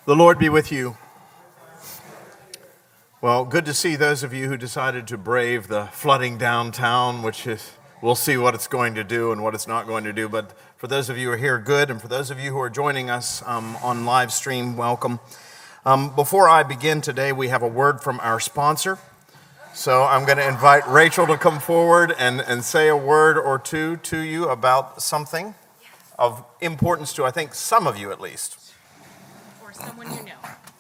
The Lord be with you. Well, good to see those of you who decided to brave the flooding downtown, we'll see what it's going to do and what it's not going to do. But for those of you who are here, good. And for those of you who are joining us on live stream, welcome. Before I begin today, we have a word from our sponsor. So I'm going to invite Rachel to come forward and say a word or two to you about something of importance to, I think, some of you at least. Or someone you know.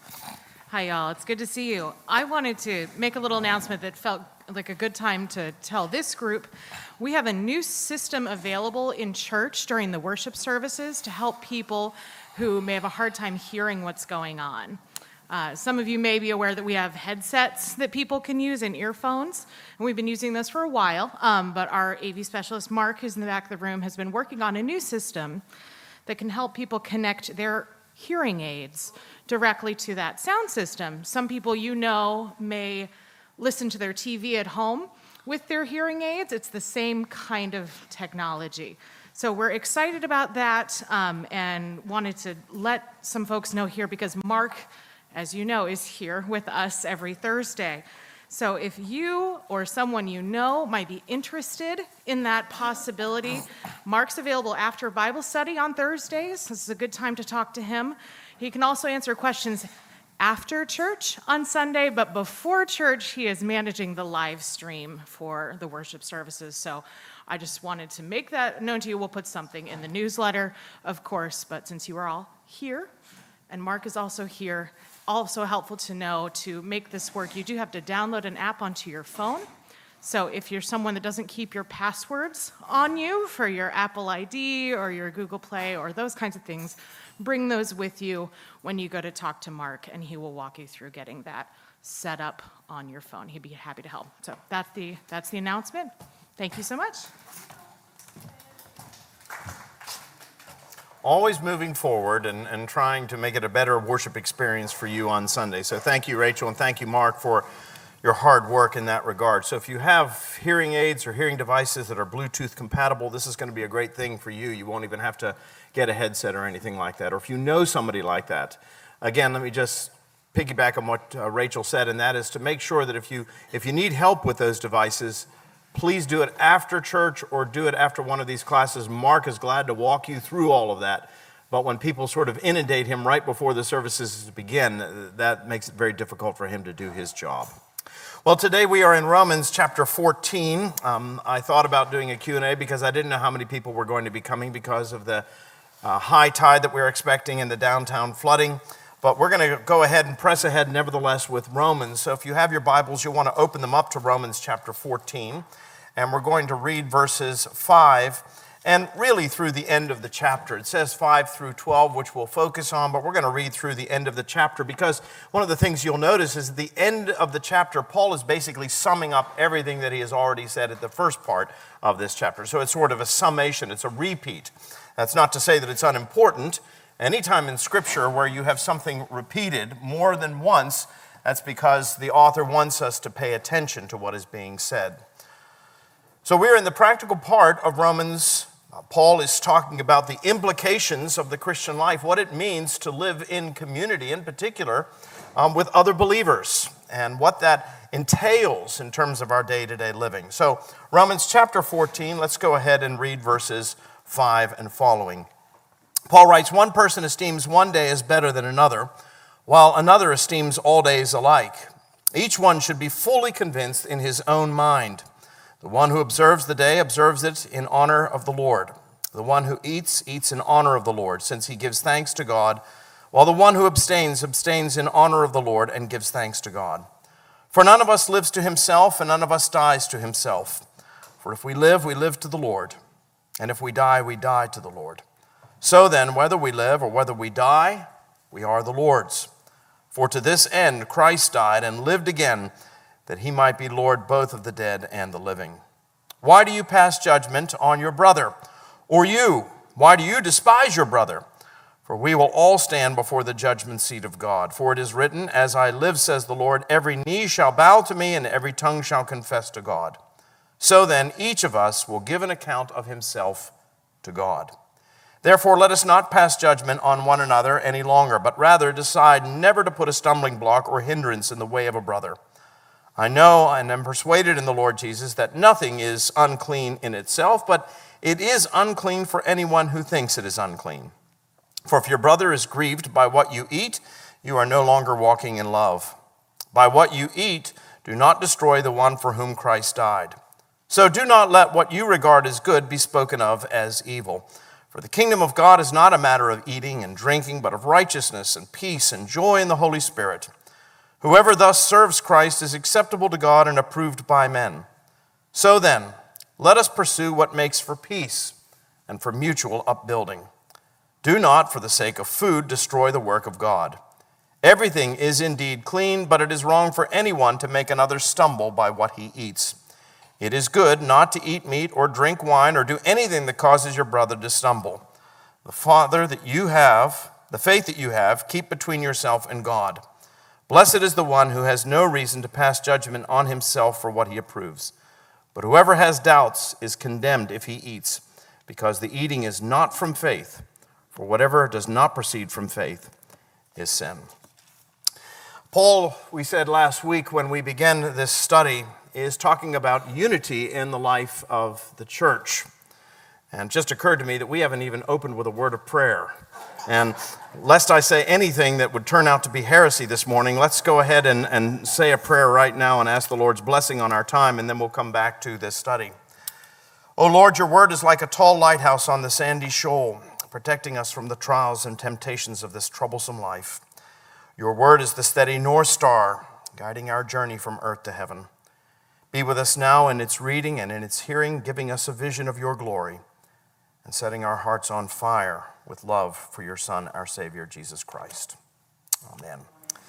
Hi, y'all. It's good to see you. I wanted to make a little announcement that felt like a good time to tell this group. We have a new system available in church during the worship services to help people who may have a hard time hearing what's going on. Some of you may be aware that we have headsets that people can use and earphones, and we've been using those for a while, but our AV specialist, Mark, who's in the back of the room, has been working on a new system that can help people connect their hearing aids directly to that sound system. Some people you know may listen to their TV at home with their hearing aids. It's the same kind of technology. So we're excited about that and wanted to let some folks know here because Mark, as you know, is here with us every Thursday. So if you or someone you know might be interested in that possibility, Mark's available after Bible study on Thursdays. This is a good time to talk to him. He can also answer questions after church on Sunday, but before church, he is managing the live stream for the worship services. So I just wanted to make that known to you. We'll put something in the newsletter, of course, but since you are all here, and Mark is also here, also helpful to know to make this work, you do have to download an app onto your phone. So if you're someone that doesn't keep your passwords on you for your Apple ID or your Google Play or those kinds of things, bring those with you when you go to talk to Mark, and he will walk you through getting that set up on your phone. He'd be happy to help. So that's the announcement. Thank you so much. Always moving forward and trying to make it a better worship experience for you on Sunday. So thank you, Rachel, and thank you, Mark, for your hard work in that regard. So if you have hearing aids or hearing devices that are Bluetooth compatible, this is going to be a great thing for you. You won't even have to get a headset or anything like that. Or if you know somebody like that, again, let me just piggyback on what Rachel said, and that is to make sure that if you need help with those devices, please do it after church or do it after one of these classes. Mark is glad to walk you through all of that. But when people sort of inundate him right before the services begin, that makes it very difficult for him to do his job. Well, today we are in Romans chapter 14. I thought about doing a Q&A because I didn't know how many people were going to be coming because of the high tide that we're expecting in the downtown flooding. But we're going to go ahead and press ahead nevertheless with Romans. So if you have your Bibles, you'll want to open them up to Romans chapter 14. And we're going to read verses 5 and really through the end of the chapter. It says 5 through 12, which we'll focus on, but we're going to read through the end of the chapter because one of the things you'll notice is at the end of the chapter, Paul is basically summing up everything that he has already said at the first part of this chapter. So it's sort of a summation, it's a repeat. That's not to say that it's unimportant. Anytime in Scripture where you have something repeated more than once, that's because the author wants us to pay attention to what is being said. So we're in the practical part of Romans. Paul is talking about the implications of the Christian life, what it means to live in community, in particular, with other believers, and what that entails in terms of our day-to-day living. So Romans chapter 14, let's go ahead and read verses 5 and following. Paul writes, "One person esteems one day as better than another, while another esteems all days alike. Each one should be fully convinced in his own mind. The one who observes the day observes it in honor of the Lord. The one who eats, eats in honor of the Lord, since he gives thanks to God, while the one who abstains, abstains in honor of the Lord and gives thanks to God. For none of us lives to himself, and none of us dies to himself. For if we live to the Lord, and if we die to the Lord. So then, whether we live or whether we die, we are the Lord's. For to this end Christ died and lived again, that he might be Lord both of the dead and the living. Why do you pass judgment on your brother? Or you, why do you despise your brother? For we will all stand before the judgment seat of God. For it is written, as I live, says the Lord, every knee shall bow to me, and every tongue shall confess to God. So then, each of us will give an account of himself to God. Therefore, let us not pass judgment on one another any longer, but rather decide never to put a stumbling block or hindrance in the way of a brother. I know and am persuaded in the Lord Jesus that nothing is unclean in itself, but it is unclean for anyone who thinks it is unclean. For if your brother is grieved by what you eat, you are no longer walking in love. By what you eat, do not destroy the one for whom Christ died. So do not let what you regard as good be spoken of as evil. For the kingdom of God is not a matter of eating and drinking, but of righteousness and peace and joy in the Holy Spirit. Whoever thus serves Christ is acceptable to God and approved by men. So then, let us pursue what makes for peace and for mutual upbuilding. Do not, for the sake of food, destroy the work of God. Everything is indeed clean, but it is wrong for anyone to make another stumble by what he eats. It is good not to eat meat or drink wine or do anything that causes your brother to stumble. The faith that you have, keep between yourself and God. Blessed is the one who has no reason to pass judgment on himself for what he approves. But whoever has doubts is condemned if he eats, because the eating is not from faith. For whatever does not proceed from faith is sin. Paul, we said last week when we began this study, is talking about unity in the life of the church. And it just occurred to me that we haven't even opened with a word of prayer. And lest I say anything that would turn out to be heresy this morning, let's go ahead and say a prayer right now and ask the Lord's blessing on our time, and then we'll come back to this study. O Lord, your word is like a tall lighthouse on the sandy shoal, protecting us from the trials and temptations of this troublesome life. Your word is the steady north star, guiding our journey from earth to heaven. Be with us now in its reading and in its hearing, giving us a vision of your glory and setting our hearts on fire with love for your Son, our Savior, Jesus Christ. Amen.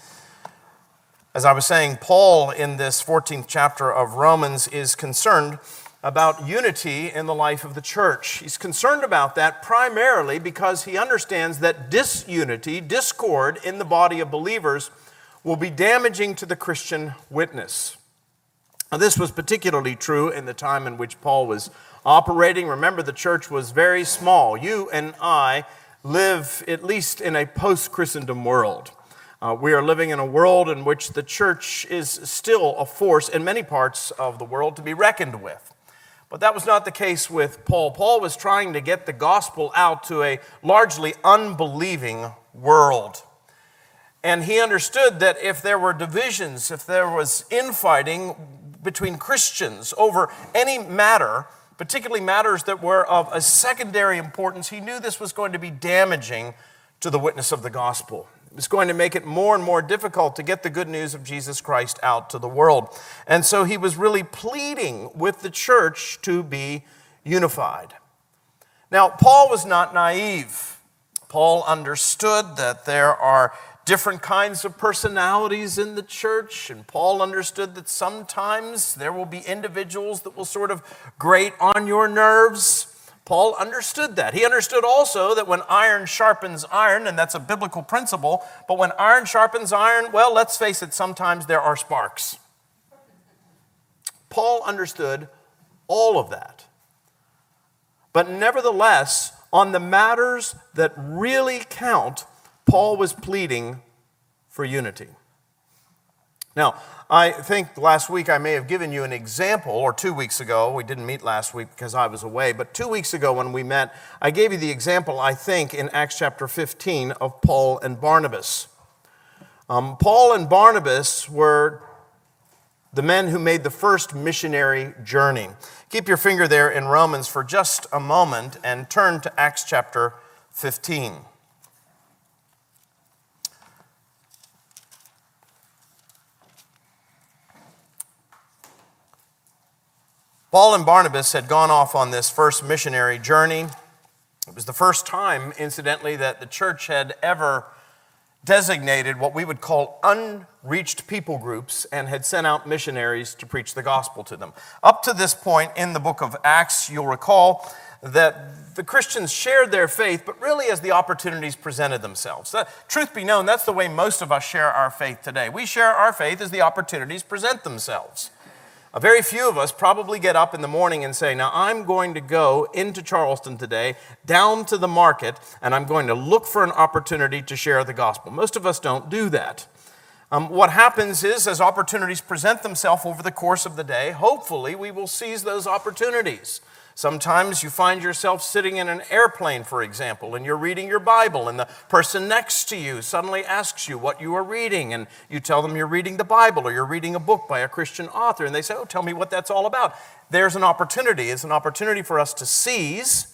As I was saying, Paul in this 14th chapter of Romans is concerned about unity in the life of the church. He's concerned about that primarily because he understands that disunity, discord in the body of believers will be damaging to the Christian witness. Now, this was particularly true in the time in which Paul was operating. Remember, the church was very small. You and I live at least in a post-Christendom world. We are living in a world in which the church is still a force in many parts of the world to be reckoned with. But that was not the case with Paul. Paul was trying to get the gospel out to a largely unbelieving world. And he understood that if there were divisions, if there was infighting between Christians over any matter, particularly matters that were of a secondary importance, he knew this was going to be damaging to the witness of the gospel. It was going to make it more and more difficult to get the good news of Jesus Christ out to the world. And so he was really pleading with the church to be unified. Now, Paul was not naive. Paul understood that there are different kinds of personalities in the church, and Paul understood that sometimes there will be individuals that will sort of grate on your nerves. Paul understood that. He understood also that when iron sharpens iron, and that's a biblical principle, but when iron sharpens iron, well, let's face it, sometimes there are sparks. Paul understood all of that. But nevertheless, on the matters that really count, Paul was pleading for unity. Now, I think last week I may have given you an example, or 2 weeks ago. We didn't meet last week because I was away, but 2 weeks ago when we met, I gave you the example, I think, in Acts chapter 15 of Paul and Barnabas. Paul and Barnabas were the men who made the first missionary journey. Keep your finger there in Romans for just a moment and turn to Acts chapter 15. Paul and Barnabas had gone off on this first missionary journey. It was the first time, incidentally, that the church had ever designated what we would call unreached people groups and had sent out missionaries to preach the gospel to them. Up to this point in the book of Acts, you'll recall that the Christians shared their faith, but really as the opportunities presented themselves. Truth be known, that's the way most of us share our faith today. We share our faith as the opportunities present themselves. Very few of us probably get up in the morning and say, now I'm going to go into Charleston today, down to the market, and I'm going to look for an opportunity to share the gospel. Most of us don't do that. What happens is, as opportunities present themselves over the course of the day, hopefully we will seize those opportunities. Sometimes you find yourself sitting in an airplane, for example, and you're reading your Bible, and the person next to you suddenly asks you what you are reading, and you tell them you're reading the Bible or you're reading a book by a Christian author, and they say, oh, tell me what that's all about. There's an opportunity. It's an opportunity for us to seize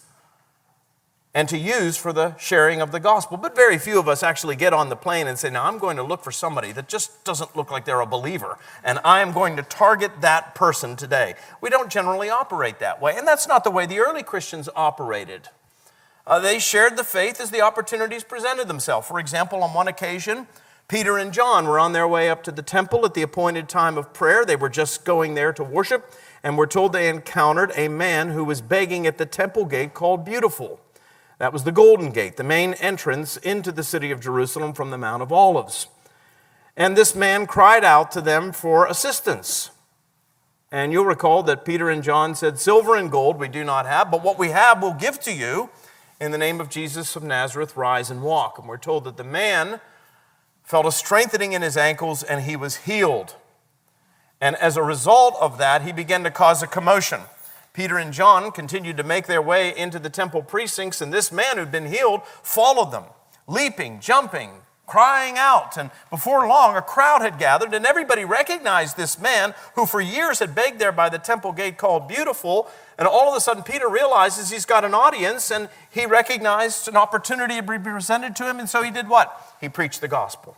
and to use for the sharing of the gospel. But very few of us actually get on the plane and say, now I'm going to look for somebody that just doesn't look like they're a believer, and I am going to target that person today. We don't generally operate that way, and that's not the way the early Christians operated. They shared the faith as the opportunities presented themselves. For example, on one occasion, Peter and John were on their way up to the temple at the appointed time of prayer. They were just going there to worship, and we're told they encountered a man who was begging at the temple gate called Beautiful. That was the Golden Gate, the main entrance into the city of Jerusalem from the Mount of Olives. And this man cried out to them for assistance. And you'll recall that Peter and John said, silver and gold we do not have, but what we have we'll give to you. In the name of Jesus of Nazareth, rise and walk. And we're told that the man felt a strengthening in his ankles and he was healed. And as a result of that, he began to cause a commotion. Peter and John continued to make their way into the temple precincts, and this man who'd been healed followed them, leaping, jumping, crying out. And before long, a crowd had gathered, and everybody recognized this man who for years had begged there by the temple gate called Beautiful. And all of a sudden, Peter realizes he's got an audience, and he recognized an opportunity to be presented to him, and so he did what? He preached the gospel.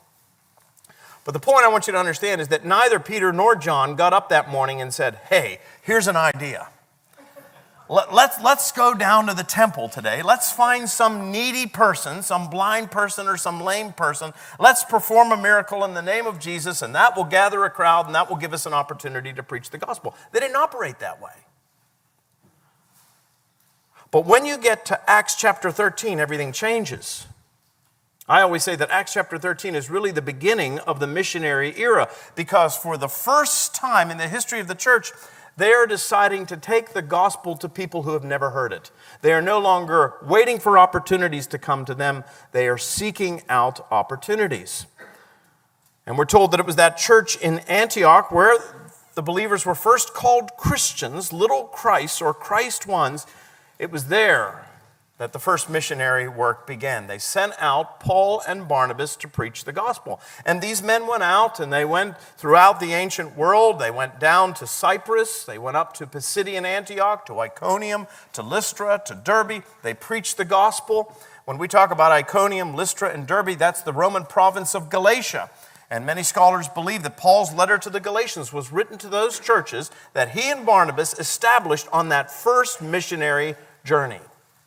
But the point I want you to understand is that neither Peter nor John got up that morning and said, hey, here's an idea. Let's go down to the temple today. Let's find some needy person, some blind person or some lame person. Let's perform a miracle in the name of Jesus, and that will gather a crowd, and that will give us an opportunity to preach the gospel. They didn't operate that way. But when you get to Acts chapter 13, everything changes. I always say that Acts chapter 13 is really the beginning of the missionary era, because for the first time in the history of the church, they are deciding to take the gospel to people who have never heard it. They are no longer waiting for opportunities to come to them. They are seeking out opportunities. And we're told that it was that church in Antioch where the believers were first called Christians, little Christs or Christ ones. It was there that the first missionary work began. They sent out Paul and Barnabas to preach the gospel. And these men went out, and they went throughout the ancient world. They went down to Cyprus. They went up to Pisidian Antioch, to Iconium, to Lystra, to Derbe. They preached the gospel. When we talk about Iconium, Lystra, and Derbe, that's the Roman province of Galatia. And many scholars believe that Paul's letter to the Galatians was written to those churches that he and Barnabas established on that first missionary journey.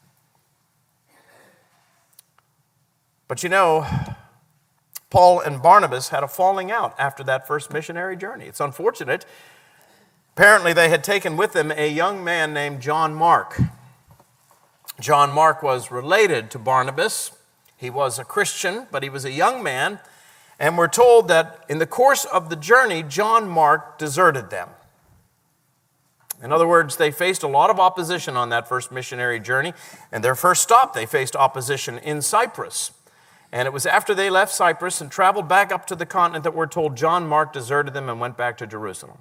But you know, Paul and Barnabas had a falling out after that first missionary journey. It's unfortunate. Apparently, they had taken with them a young man named John Mark. John Mark was related to Barnabas. He was a Christian, but he was a young man. And we're told that in the course of the journey, John Mark deserted them. In other words, they faced a lot of opposition on that first missionary journey. And their first stop, they faced opposition in Cyprus. And it was after they left Cyprus and traveled back up to the continent that we're told John Mark deserted them and went back to Jerusalem.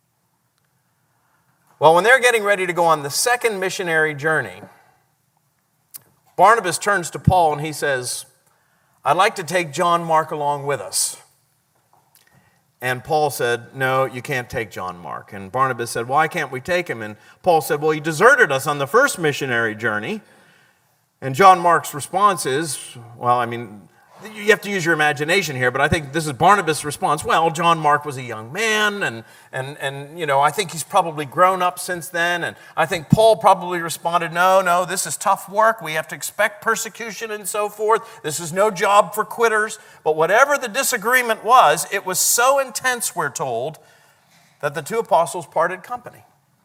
Well, when they're getting ready to go on the second missionary journey, Barnabas turns to Paul and he says, I'd like to take John Mark along with us. And Paul said, no, you can't take John Mark. And Barnabas said, why can't we take him? And Paul said, well, he deserted us on the first missionary journey. And John Mark's response is, well, I mean, you have to use your imagination here, but I think this is Barnabas' response. Well, John Mark was a young man, and you know, I think he's probably grown up since then. And I think Paul probably responded, no, this is tough work. We have to expect persecution and so forth. This is no job for quitters. But whatever the disagreement was, it was so intense, we're told, that the two apostles parted company.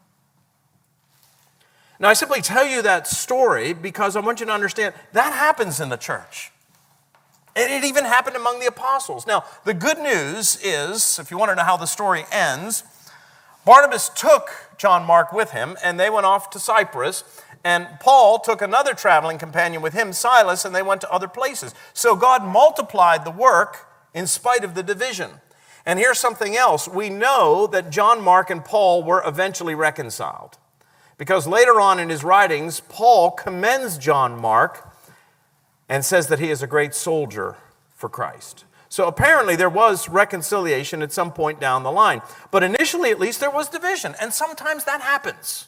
Now, I simply tell you that story because I want you to understand that happens in the church. And it even happened among the apostles. Now, the good news is, if you want to know how the story ends, Barnabas took John Mark with him, and they went off to Cyprus. And Paul took another traveling companion with him, Silas, and they went to other places. So God multiplied the work in spite of the division. And here's something else. We know that John Mark and Paul were eventually reconciled, because later on in his writings, Paul commends John Mark and says that he is a great soldier for Christ. So apparently there was reconciliation at some point down the line. But initially, at least, there was division. And sometimes that happens.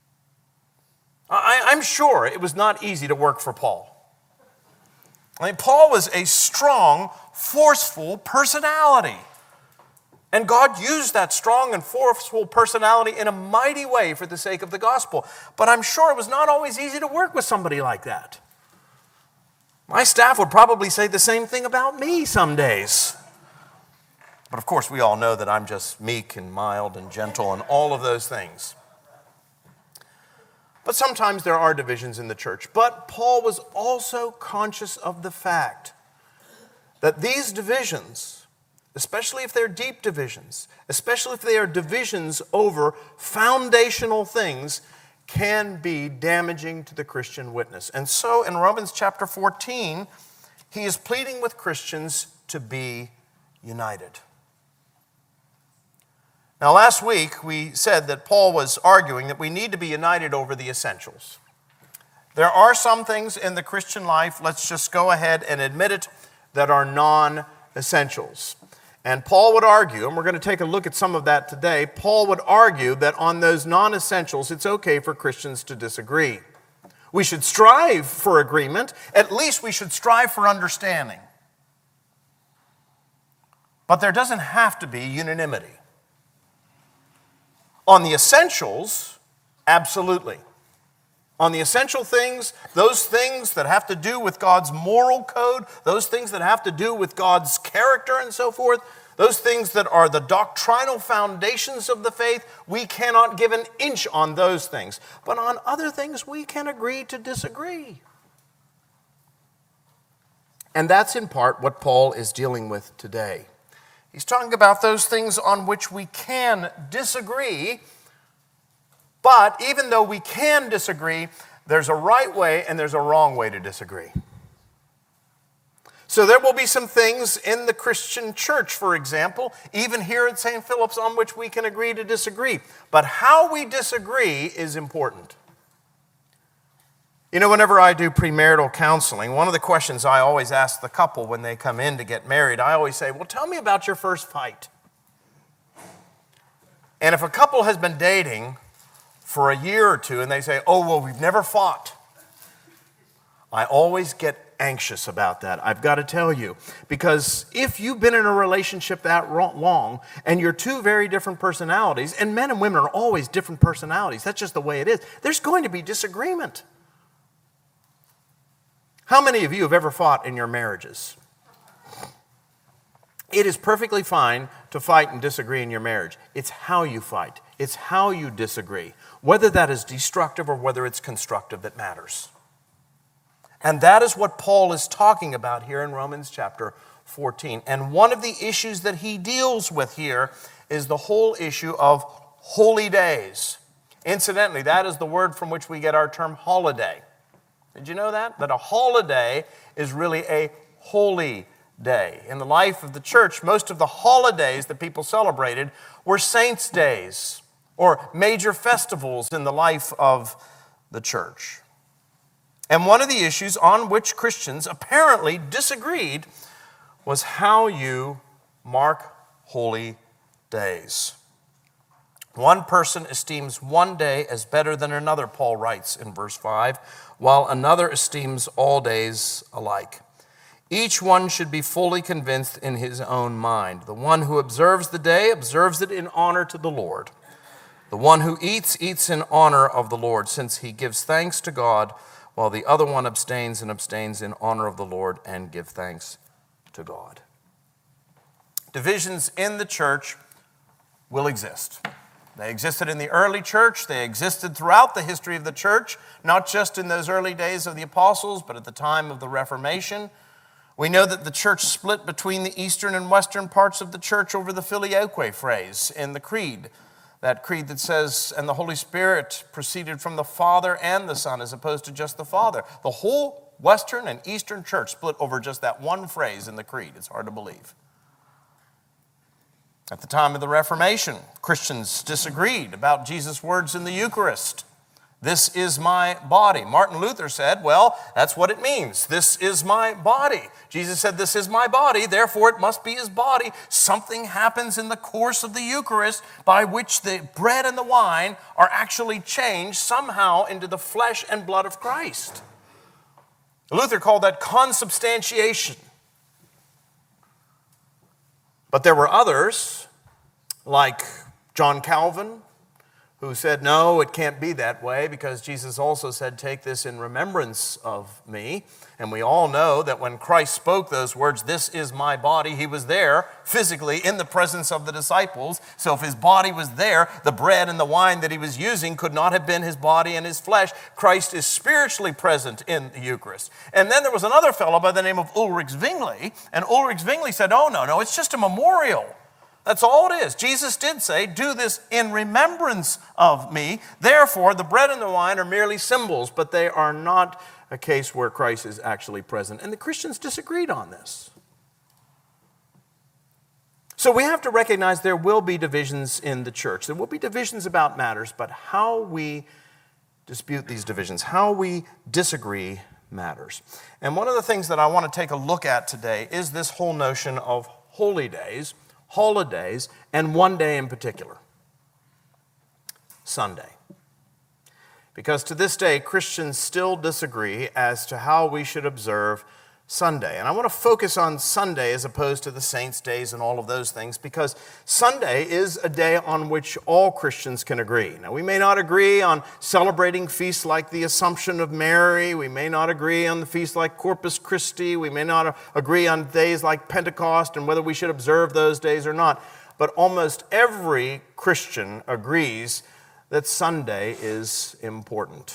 I'm sure it was not easy to work for Paul. I mean, Paul was a strong, forceful personality. And God used that strong and forceful personality in a mighty way for the sake of the gospel. But I'm sure it was not always easy to work with somebody like that. My staff would probably say the same thing about me some days. But of course, we all know that I'm just meek and mild and gentle and all of those things. But sometimes there are divisions in the church. But Paul was also conscious of the fact that these divisions, especially if they're deep divisions, especially if they are divisions over foundational things, can be damaging to the Christian witness. And so in Romans chapter 14, he is pleading with Christians to be united. Now, last week we said that Paul was arguing that we need to be united over the essentials. There are some things in the Christian life, let's just go ahead and admit it, that are non-essentials. And Paul would argue, and we're going to take a look at some of that today, Paul would argue that on those non-essentials, it's okay for Christians to disagree. We should strive for agreement. At least we should strive for understanding. But there doesn't have to be unanimity. On the essentials, absolutely. On the essential things, those things that have to do with God's moral code, those things that have to do with God's character and so forth, those things that are the doctrinal foundations of the faith, we cannot give an inch on those things. But on other things, we can agree to disagree. And that's in part what Paul is dealing with today. He's talking about those things on which we can disagree. But even though we can disagree, there's a right way and there's a wrong way to disagree. So there will be some things in the Christian church, for example, even here at St. Philip's, on which we can agree to disagree. But how we disagree is important. You know, whenever I do premarital counseling, one of the questions I always ask the couple when they come in to get married, I always say, well, tell me about your first fight. And if a couple has been dating for a year or two and they say, oh, well, we've never fought, I always get anxious about that. I've got to tell you, because if you've been in a relationship that long and you're two very different personalities, and men and women are always different personalities, that's just the way it is, there's going to be disagreement. How many of you have ever fought in your marriages? It is perfectly fine to fight and disagree in your marriage. It's how you fight. It's how you disagree. Whether that is destructive or whether it's constructive that matters. And that is what Paul is talking about here in Romans chapter 14. And one of the issues that he deals with here is the whole issue of holy days. Incidentally, that is the word from which we get our term holiday. Did you know that? That a holiday is really a holy day. In the life of the church, most of the holidays that people celebrated were saints' days or major festivals in the life of the church. And one of the issues on which Christians apparently disagreed was how you mark holy days. One person esteems one day as better than another, Paul writes in verse 5, while another esteems all days alike. Each one should be fully convinced in his own mind. The one who observes the day observes it in honor to the Lord. The one who eats, eats in honor of the Lord, since he gives thanks to God, while the other one abstains in honor of the Lord and give thanks to God. Divisions in the church will exist. They existed in the early church. They existed throughout the history of the church, not just in those early days of the apostles, but at the time of the Reformation. We know that the church split between the eastern and western parts of the church over the filioque phrase in the creed. That creed that says, and the Holy Spirit proceeded from the Father and the Son, as opposed to just the Father. The whole Western and Eastern church split over just that one phrase in the creed. It's hard to believe. At the time of the Reformation, Christians disagreed about Jesus' words in the Eucharist. This is my body. Martin Luther said, well, that's what it means. This is my body. Jesus said, this is my body, therefore it must be his body. Something happens in the course of the Eucharist by which the bread and the wine are actually changed somehow into the flesh and blood of Christ. Luther called that consubstantiation. But there were others, like John Calvin, who said, no, it can't be that way because Jesus also said, take this in remembrance of me. And we all know that when Christ spoke those words, this is my body, he was there physically in the presence of the disciples. So if his body was there, the bread and the wine that he was using could not have been his body and his flesh. Christ is spiritually present in the Eucharist. And then there was another fellow by the name of Ulrich Zwingli, and Ulrich Zwingli said, oh, no, it's just a memorial. That's all it is. Jesus did say, do this in remembrance of me. Therefore, the bread and the wine are merely symbols, but they are not a case where Christ is actually present. And the Christians disagreed on this. So we have to recognize there will be divisions in the church. There will be divisions about matters, but how we dispute these divisions, how we disagree matters. And one of the things that I want to take a look at today is this whole notion of holy days, holidays, and one day in particular, Sunday. Because to this day, Christians still disagree as to how we should observe Sunday. And I want to focus on Sunday as opposed to the saints' days and all of those things, because Sunday is a day on which all Christians can agree. Now, we may not agree on celebrating feasts like the Assumption of Mary. We may not agree on the feasts like Corpus Christi. We may not agree on days like Pentecost and whether we should observe those days or not. But almost every Christian agrees that Sunday is important.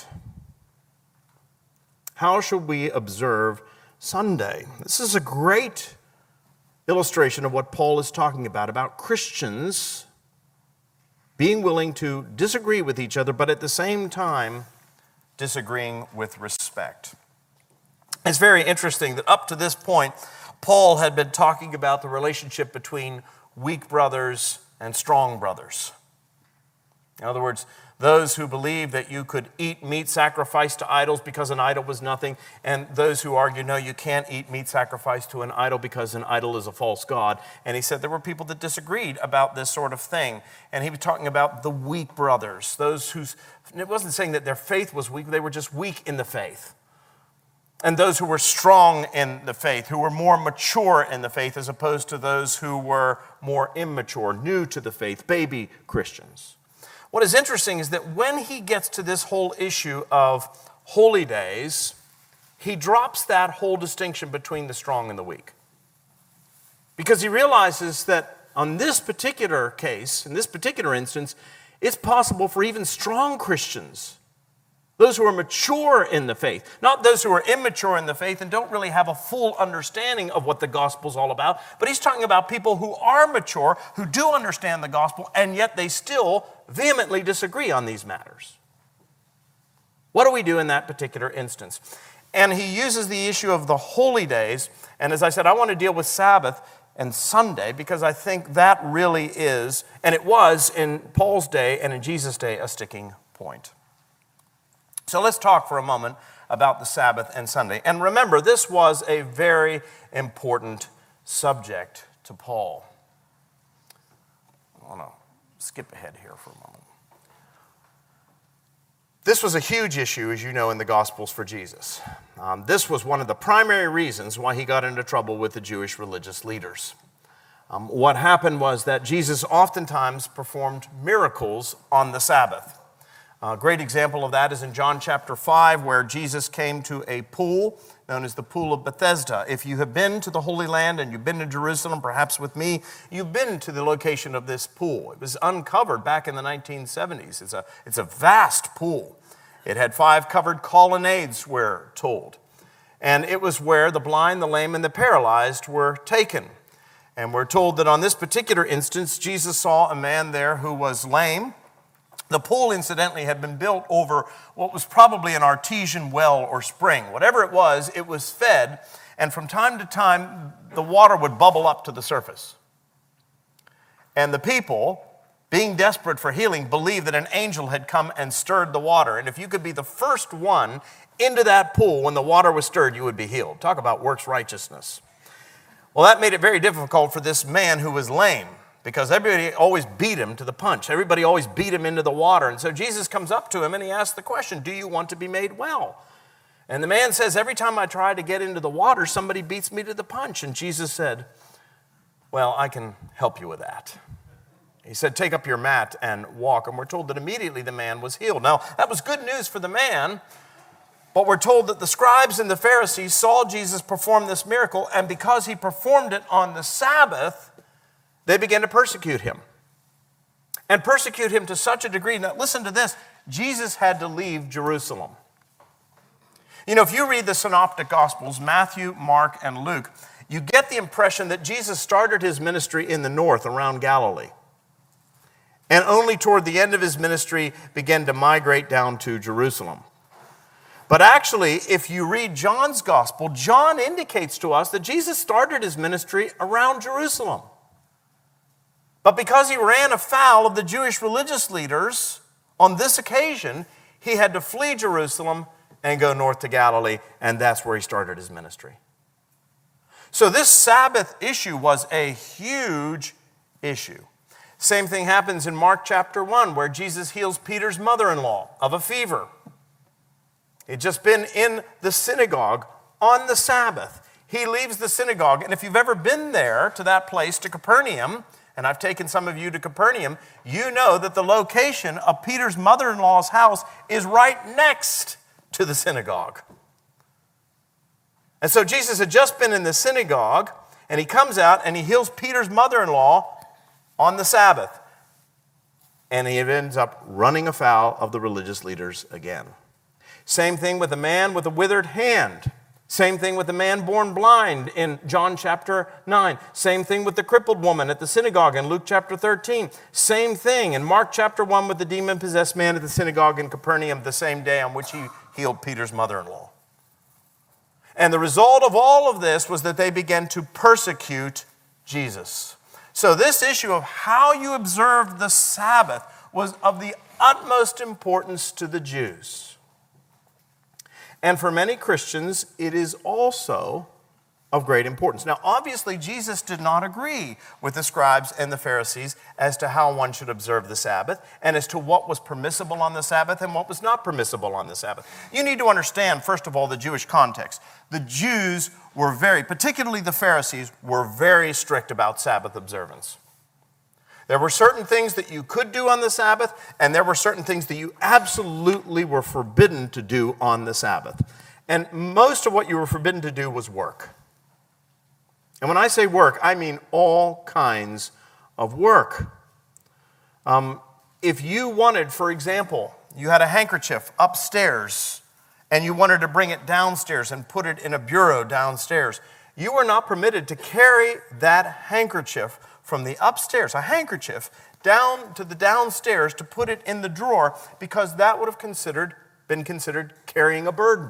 How should we observe Sunday? This is a great illustration of what Paul is talking about Christians being willing to disagree with each other, but at the same time, disagreeing with respect. It's very interesting that up to this point, Paul had been talking about the relationship between weak brothers and strong brothers. In other words, those who believe that you could eat meat sacrificed to idols because an idol was nothing, and those who argue, no, you can't eat meat sacrificed to an idol because an idol is a false god. And he said there were people that disagreed about this sort of thing. And he was talking about the weak brothers, those whose, it wasn't saying that their faith was weak, they were just weak in the faith. And those who were strong in the faith, who were more mature in the faith, as opposed to those who were more immature, new to the faith, baby Christians. What is interesting is that when he gets to this whole issue of holy days, he drops that whole distinction between the strong and the weak. Because he realizes that on this particular case, in this particular instance, it's possible for even strong Christians, those who are mature in the faith, not those who are immature in the faith and don't really have a full understanding of what the gospel's all about, but he's talking about people who are mature, who do understand the gospel, and yet they still vehemently disagree on these matters. What do we do in that particular instance? And he uses the issue of the holy days, and as I said, I want to deal with Sabbath and Sunday because I think that really is, and it was in Paul's day and in Jesus' day, a sticking point. So let's talk for a moment about the Sabbath and Sunday. And remember, this was a very important subject to Paul. I want to skip ahead here for a moment. This was a huge issue, as you know, in the Gospels for Jesus. This was one of the primary reasons why he got into trouble with the Jewish religious leaders. What happened was that Jesus oftentimes performed miracles on the Sabbath. A great example of that is in John chapter 5, where Jesus came to a pool known as the Pool of Bethesda. If you have been to the Holy Land and you've been to Jerusalem, perhaps with me, you've been to the location of this pool. It was uncovered back in the 1970s. It's a vast pool. It had 5 covered colonnades, we're told. And it was where the blind, the lame, and the paralyzed were taken. And we're told that on this particular instance, Jesus saw a man there who was lame. The pool, incidentally, had been built over what was probably an artesian well or spring. Whatever it was fed, and from time to time, the water would bubble up to the surface. And the people, being desperate for healing, believed that an angel had come and stirred the water. And if you could be the first one into that pool when the water was stirred, you would be healed. Talk about works righteousness. Well, that made it very difficult for this man who was lame, because everybody always beat him to the punch. Everybody always beat him into the water. And so Jesus comes up to him and he asks the question, do you want to be made well? And the man says, every time I try to get into the water, somebody beats me to the punch. And Jesus said, well, I can help you with that. He said, take up your mat and walk. And we're told that immediately the man was healed. Now, that was good news for the man, but we're told that the scribes and the Pharisees saw Jesus perform this miracle, and because he performed it on the Sabbath, they began to persecute him. And persecute him to such a degree. Now, listen to this. Jesus had to leave Jerusalem. You know, if you read the Synoptic Gospels, Matthew, Mark, and Luke, you get the impression that Jesus started his ministry in the north around Galilee, and only toward the end of his ministry began to migrate down to Jerusalem. But actually, if you read John's gospel, John indicates to us that Jesus started his ministry around Jerusalem. But because he ran afoul of the Jewish religious leaders on this occasion, he had to flee Jerusalem and go north to Galilee, and that's where he started his ministry. So this Sabbath issue was a huge issue. Same thing happens in Mark chapter 1, where Jesus heals Peter's mother-in-law of a fever. He'd just been in the synagogue on the Sabbath. He leaves the synagogue, and if you've ever been there to that place, to Capernaum, and I've taken some of you to Capernaum, you know that the location of Peter's mother-in-law's house is right next to the synagogue. And so Jesus had just been in the synagogue, and he comes out and he heals Peter's mother-in-law on the Sabbath. And he ends up running afoul of the religious leaders again. Same thing with the man with a withered hand. Same thing with the man born blind in John chapter 9. Same thing with the crippled woman at the synagogue in Luke chapter 13. Same thing in Mark chapter 1 with the demon-possessed man at the synagogue in Capernaum the same day on which he healed Peter's mother-in-law. And the result of all of this was that they began to persecute Jesus. So this issue of how you observe the Sabbath was of the utmost importance to the Jews. And for many Christians, it is also of great importance. Now, obviously, Jesus did not agree with the scribes and the Pharisees as to how one should observe the Sabbath and as to what was permissible on the Sabbath and what was not permissible on the Sabbath. You need to understand, first of all, the Jewish context. The Jews were particularly the Pharisees, were very strict about Sabbath observance. There were certain things that you could do on the Sabbath, and there were certain things that you absolutely were forbidden to do on the Sabbath. And most of what you were forbidden to do was work. And when I say work, I mean all kinds of work. If you wanted, for example, you had a handkerchief upstairs, and you wanted to bring it downstairs and put it in a bureau downstairs, you were not permitted to carry that handkerchief from the upstairs, a handkerchief, down to the downstairs to put it in the drawer, because that would have been considered carrying a burden.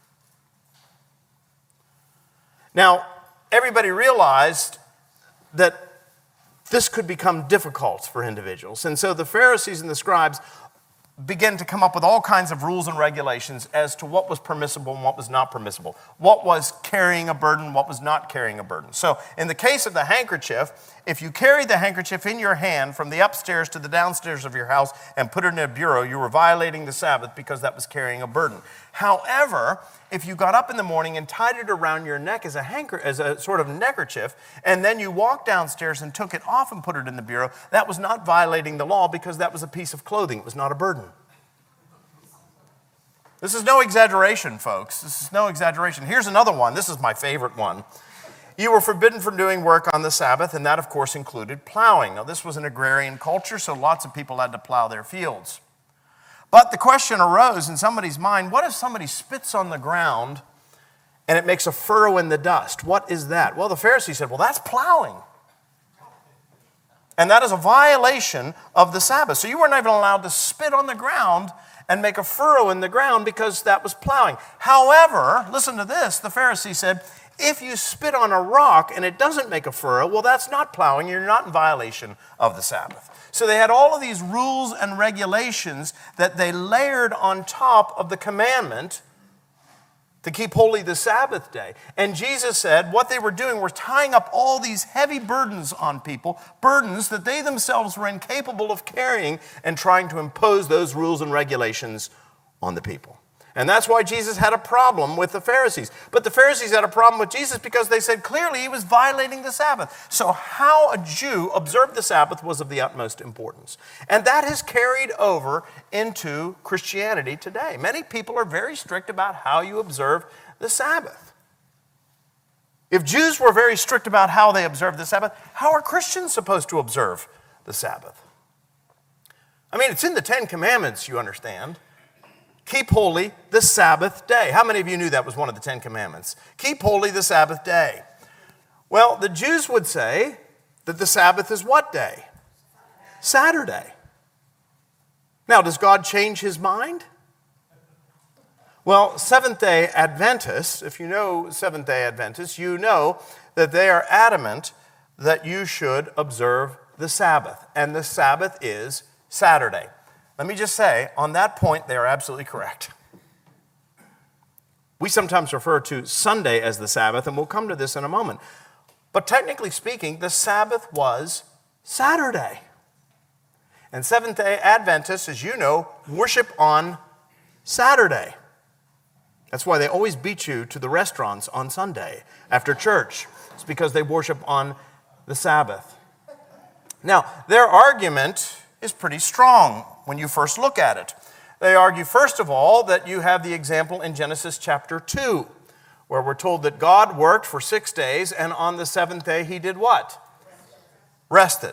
Now, everybody realized that this could become difficult for individuals. And so the Pharisees and the scribes began to come up with all kinds of rules and regulations as to what was permissible and what was not permissible. What was carrying a burden, what was not carrying a burden. So in the case of the handkerchief, if you carried the handkerchief in your hand from the upstairs to the downstairs of your house and put it in a bureau, you were violating the Sabbath because that was carrying a burden. However, if you got up in the morning and tied it around your neck as a sort of neckerchief, and then you walked downstairs and took it off and put it in the bureau, that was not violating the law because that was a piece of clothing. It was not a burden. This is no exaggeration, folks. This is no exaggeration. Here's another one. This is my favorite one. You were forbidden from doing work on the Sabbath, and that, of course, included plowing. Now, this was an agrarian culture, so lots of people had to plow their fields. But the question arose in somebody's mind, what if somebody spits on the ground and it makes a furrow in the dust? What is that? Well, the Pharisees said, well, that's plowing. And that is a violation of the Sabbath. So you weren't even allowed to spit on the ground and make a furrow in the ground because that was plowing. However, listen to this, the Pharisee said, if you spit on a rock and it doesn't make a furrow, well, that's not plowing. You're not in violation of the Sabbath. So they had all of these rules and regulations that they layered on top of the commandment to keep holy the Sabbath day. And Jesus said what they were doing was tying up all these heavy burdens on people, burdens that they themselves were incapable of carrying, and trying to impose those rules and regulations on the people. And that's why Jesus had a problem with the Pharisees. But the Pharisees had a problem with Jesus because they said clearly he was violating the Sabbath. So how a Jew observed the Sabbath was of the utmost importance. And that has carried over into Christianity today. Many people are very strict about how you observe the Sabbath. If Jews were very strict about how they observe the Sabbath, how are Christians supposed to observe the Sabbath? I mean, it's in the Ten Commandments, you understand. Keep holy the Sabbath day. How many of you knew that was one of the Ten Commandments? Keep holy the Sabbath day. Well, the Jews would say that the Sabbath is what day? Saturday. Now, does God change his mind? Well, Seventh-day Adventists, if you know Seventh-day Adventists, you know that they are adamant that you should observe the Sabbath. And the Sabbath is Saturday. Let me just say, on that point, they are absolutely correct. We sometimes refer to Sunday as the Sabbath, and we'll come to this in a moment. But technically speaking, the Sabbath was Saturday. And Seventh-day Adventists, as you know, worship on Saturday. That's why they always beat you to the restaurants on Sunday after church. It's because they worship on the Sabbath. Now, their argument is pretty strong when you first look at it. They argue, first of all, that you have the example in Genesis chapter 2, where we're told that God worked for 6 days, and on the seventh day he did what? Rested.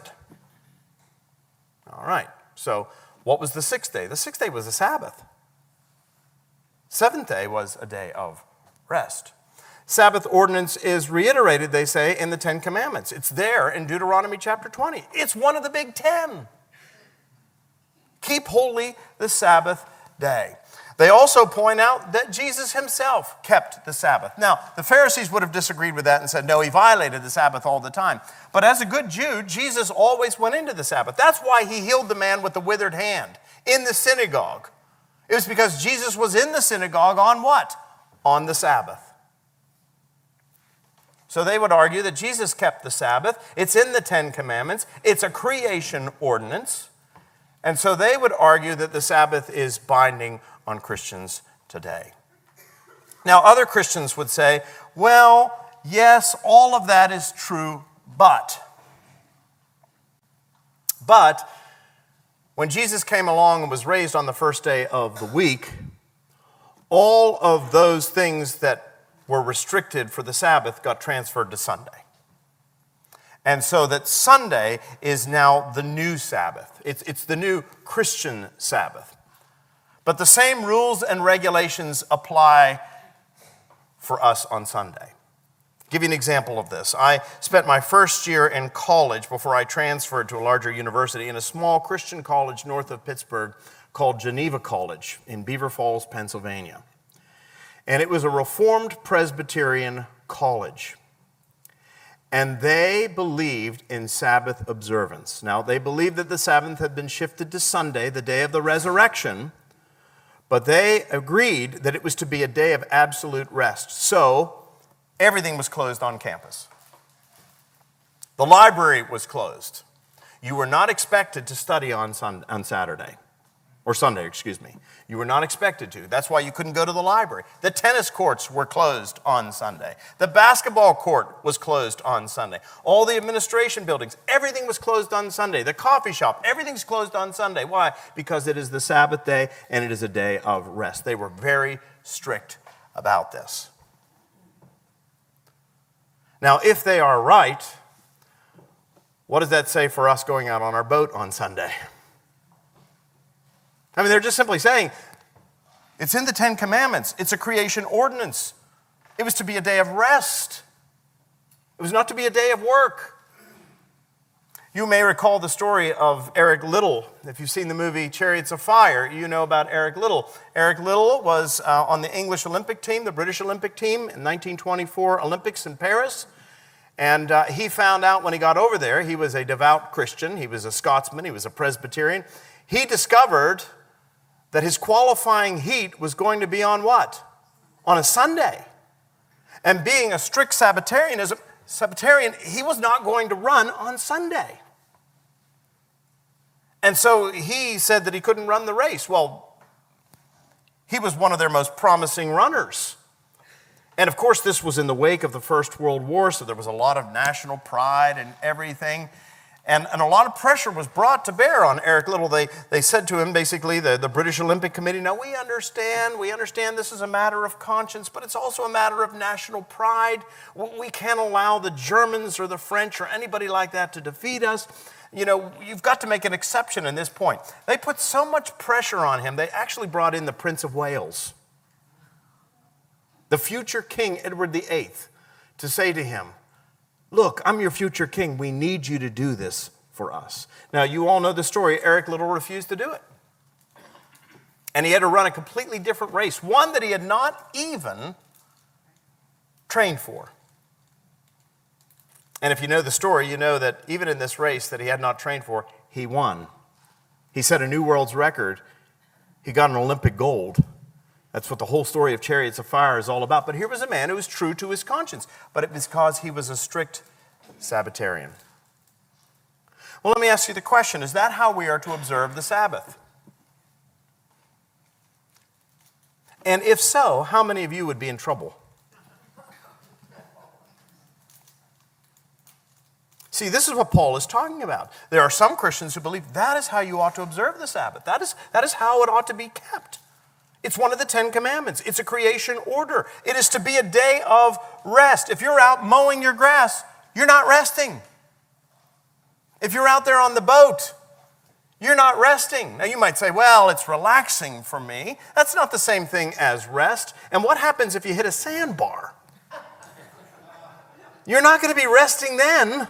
All right, so what was the sixth day? The sixth day was the Sabbath. Seventh day was a day of rest. Sabbath ordinance is reiterated, they say, in the Ten Commandments. It's there in Deuteronomy chapter 20. It's one of the big 10. Keep holy the Sabbath day. They also point out that Jesus himself kept the Sabbath. Now, the Pharisees would have disagreed with that and said, no, he violated the Sabbath all the time. But as a good Jew, Jesus always went into the Sabbath. That's why he healed the man with the withered hand in the synagogue. It was because Jesus was in the synagogue on what? On the Sabbath. So they would argue that Jesus kept the Sabbath. It's in the Ten Commandments. It's a creation ordinance. And so they would argue that the Sabbath is binding on Christians today. Now, other Christians would say, well, yes, all of that is true, but when Jesus came along and was raised on the first day of the week, all of those things that were restricted for the Sabbath got transferred to Sunday. And so that Sunday is now the new Sabbath. It's the new Christian Sabbath. But the same rules and regulations apply for us on Sunday. I'll give you an example of this. I spent my first year in college before I transferred to a larger university in a small Christian college north of Pittsburgh called Geneva College in Beaver Falls, Pennsylvania. And it was a Reformed Presbyterian college. And they believed in Sabbath observance. Now, they believed that the Sabbath had been shifted to Sunday, the day of the resurrection, but they agreed that it was to be a day of absolute rest. So, everything was closed on campus. The library was closed. You were not expected to study on Saturday. Or Sunday, excuse me. You were not expected to. That's why you couldn't go to the library. The tennis courts were closed on Sunday. The basketball court was closed on Sunday. All the administration buildings, everything was closed on Sunday. The coffee shop, everything's closed on Sunday. Why? Because it is the Sabbath day and it is a day of rest. They were very strict about this. Now, if they are right, what does that say for us going out on our boat on Sunday? I mean, they're just simply saying, it's in the Ten Commandments. It's a creation ordinance. It was to be a day of rest. It was not to be a day of work. You may recall the story of Eric Liddell. If you've seen the movie Chariots of Fire, you know about Eric Liddell. Eric Liddell was on the English Olympic team, the British Olympic team, in 1924 Olympics in Paris. And he found out when he got over there, he was a devout Christian, he was a Scotsman, he was a Presbyterian. He discovered that his qualifying heat was going to be on what? On a Sunday. And being a strict Sabbatarian, he was not going to run on Sunday. And so he said that he couldn't run the race. Well, he was one of their most promising runners. And of course, this was in the wake of the First World War, so there was a lot of national pride and everything. And a lot of pressure was brought to bear on Eric Liddell. They said to him, basically, the British Olympic Committee, now we understand this is a matter of conscience, but it's also a matter of national pride. We can't allow the Germans or the French or anybody like that to defeat us. You know, you've got to make an exception in this point. They put so much pressure on him, they actually brought in the Prince of Wales, the future King Edward VIII, to say to him, look, I'm your future king. We need you to do this for us. Now, you all know the story. Eric Liddell refused to do it. And he had to run a completely different race, one that he had not even trained for. And if you know the story, you know that even in this race that he had not trained for, he won. He set a new world's record. He got an Olympic gold. That's what the whole story of Chariots of Fire is all about. But here was a man who was true to his conscience, but it was because he was a strict Sabbatarian. Well, let me ask you the question, is that how we are to observe the Sabbath? And if so, how many of you would be in trouble? See, this is what Paul is talking about. There are some Christians who believe that is how you ought to observe the Sabbath. That is how it ought to be kept. It's one of the 10 Commandments. It's a creation order. It is to be a day of rest. If you're out mowing your grass, you're not resting. If you're out there on the boat, you're not resting. Now you might say, well, it's relaxing for me. That's not the same thing as rest. And what happens if you hit a sandbar? You're not going to be resting then.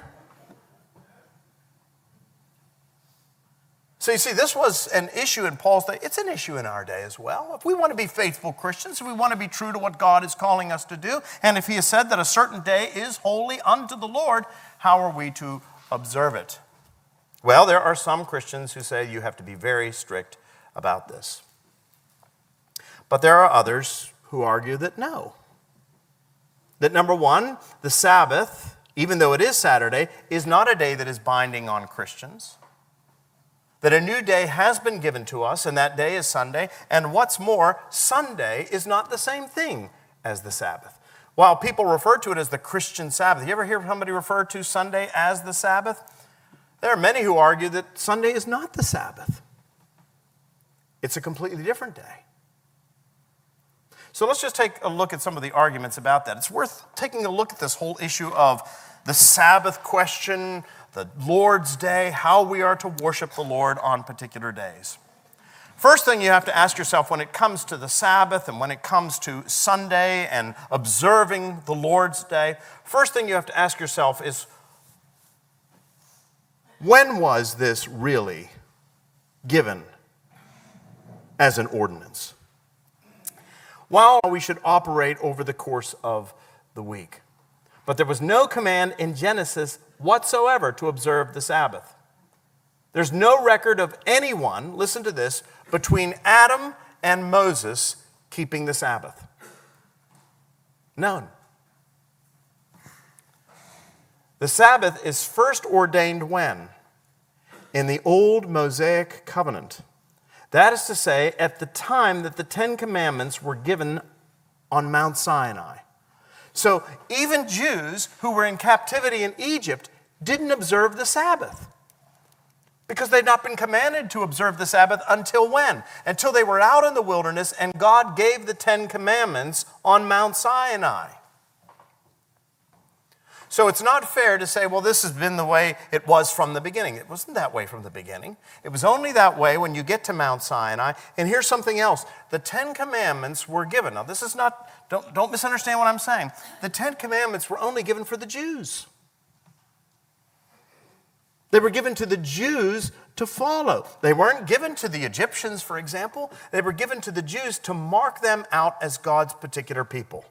So you see, this was an issue in Paul's day. It's an issue in our day as well. If we want to be faithful Christians, if we want to be true to what God is calling us to do, and if he has said that a certain day is holy unto the Lord, how are we to observe it? Well, there are some Christians who say you have to be very strict about this. But there are others who argue that no. That number one, the Sabbath, even though it is Saturday, is not a day that is binding on Christians. That a new day has been given to us, and that day is Sunday. And what's more, Sunday is not the same thing as the Sabbath. While people refer to it as the Christian Sabbath, you ever hear somebody refer to Sunday as the Sabbath? There are many who argue that Sunday is not the Sabbath. It's a completely different day. So let's just take a look at some of the arguments about that. It's worth taking a look at this whole issue of the Sabbath question, the Lord's Day, how we are to worship the Lord on particular days. First thing you have to ask yourself when it comes to the Sabbath and when it comes to Sunday and observing the Lord's Day, first thing you have to ask yourself is, when was this really given as an ordinance? Well, we should operate over the course of the week. But there was no command in Genesis whatsoever to observe the Sabbath. There's no record of anyone, listen to this, between Adam and Moses keeping the Sabbath. None. The Sabbath is first ordained when? In the old Mosaic covenant. That is to say, at the time that the 10 Commandments were given on Mount Sinai. So even Jews who were in captivity in Egypt didn't observe the Sabbath because they'd not been commanded to observe the Sabbath until when? Until they were out in the wilderness and God gave the 10 Commandments on Mount Sinai. So it's not fair to say, well, this has been the way it was from the beginning. It wasn't that way from the beginning. It was only that way when you get to Mount Sinai. And here's something else. The 10 Commandments were given. Now, this is not, don't misunderstand what I'm saying. The 10 Commandments were only given for the Jews. They were given to the Jews to follow. They weren't given to the Egyptians, for example. They were given to the Jews to mark them out as God's particular people.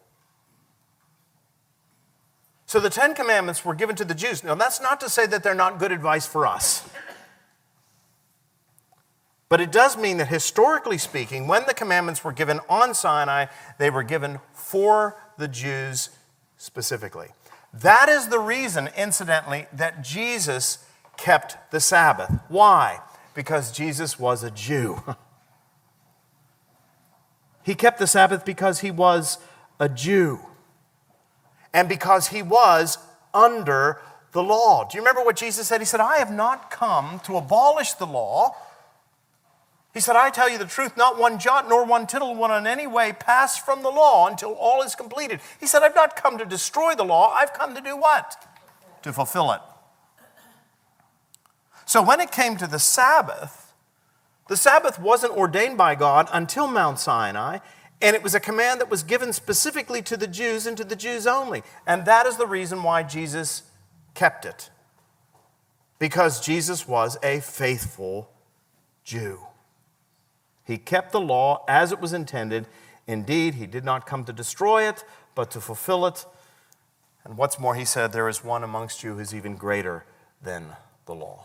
So the Ten Commandments were given to the Jews. Now, that's not to say that they're not good advice for us. But it does mean that historically speaking, when the commandments were given on Sinai, they were given for the Jews specifically. That is the reason, incidentally, that Jesus kept the Sabbath. Why? Because Jesus was a Jew. He kept the Sabbath because he was a Jew. And because he was under the law. Do you remember what Jesus said? He said, I have not come to abolish the law. He said, I tell you the truth, not one jot nor one tittle will in any way pass from the law until all is completed. He said, I've not come to destroy the law. I've come to do what? To fulfill it. So when it came to the Sabbath wasn't ordained by God until Mount Sinai, and it was a command that was given specifically to the Jews and to the Jews only. And that is the reason why Jesus kept it. Because Jesus was a faithful Jew. He kept the law as it was intended. Indeed, he did not come to destroy it, but to fulfill it. And what's more, he said, there is one amongst you who is even greater than the law.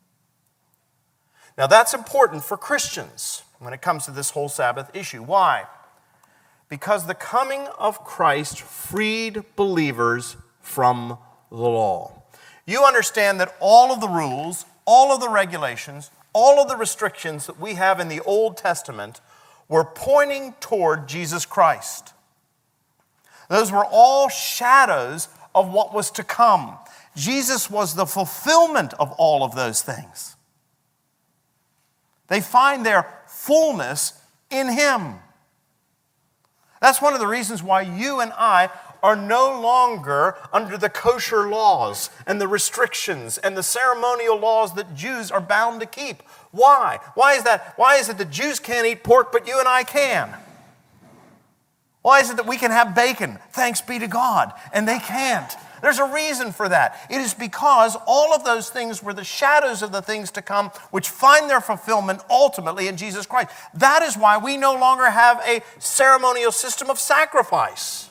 Now, that's important for Christians when it comes to this whole Sabbath issue. Why? Because the coming of Christ freed believers from the law. You understand that all of the rules, all of the regulations, all of the restrictions that we have in the Old Testament were pointing toward Jesus Christ. Those were all shadows of what was to come. Jesus was the fulfillment of all of those things. They find their fullness in him. That's one of the reasons why you and I are no longer under the kosher laws and the restrictions and the ceremonial laws that Jews are bound to keep. Why? Why is that? Why is it that Jews can't eat pork but you and I can? Why is it that we can have bacon, thanks be to God, and they can't? There's a reason for that. It is because all of those things were the shadows of the things to come, which find their fulfillment ultimately in Jesus Christ. That is why we no longer have a ceremonial system of sacrifice.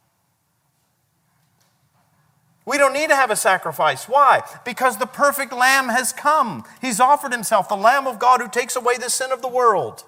We don't need to have a sacrifice. Why? Because the perfect Lamb has come. He's offered himself, the Lamb of God who takes away the sin of the world.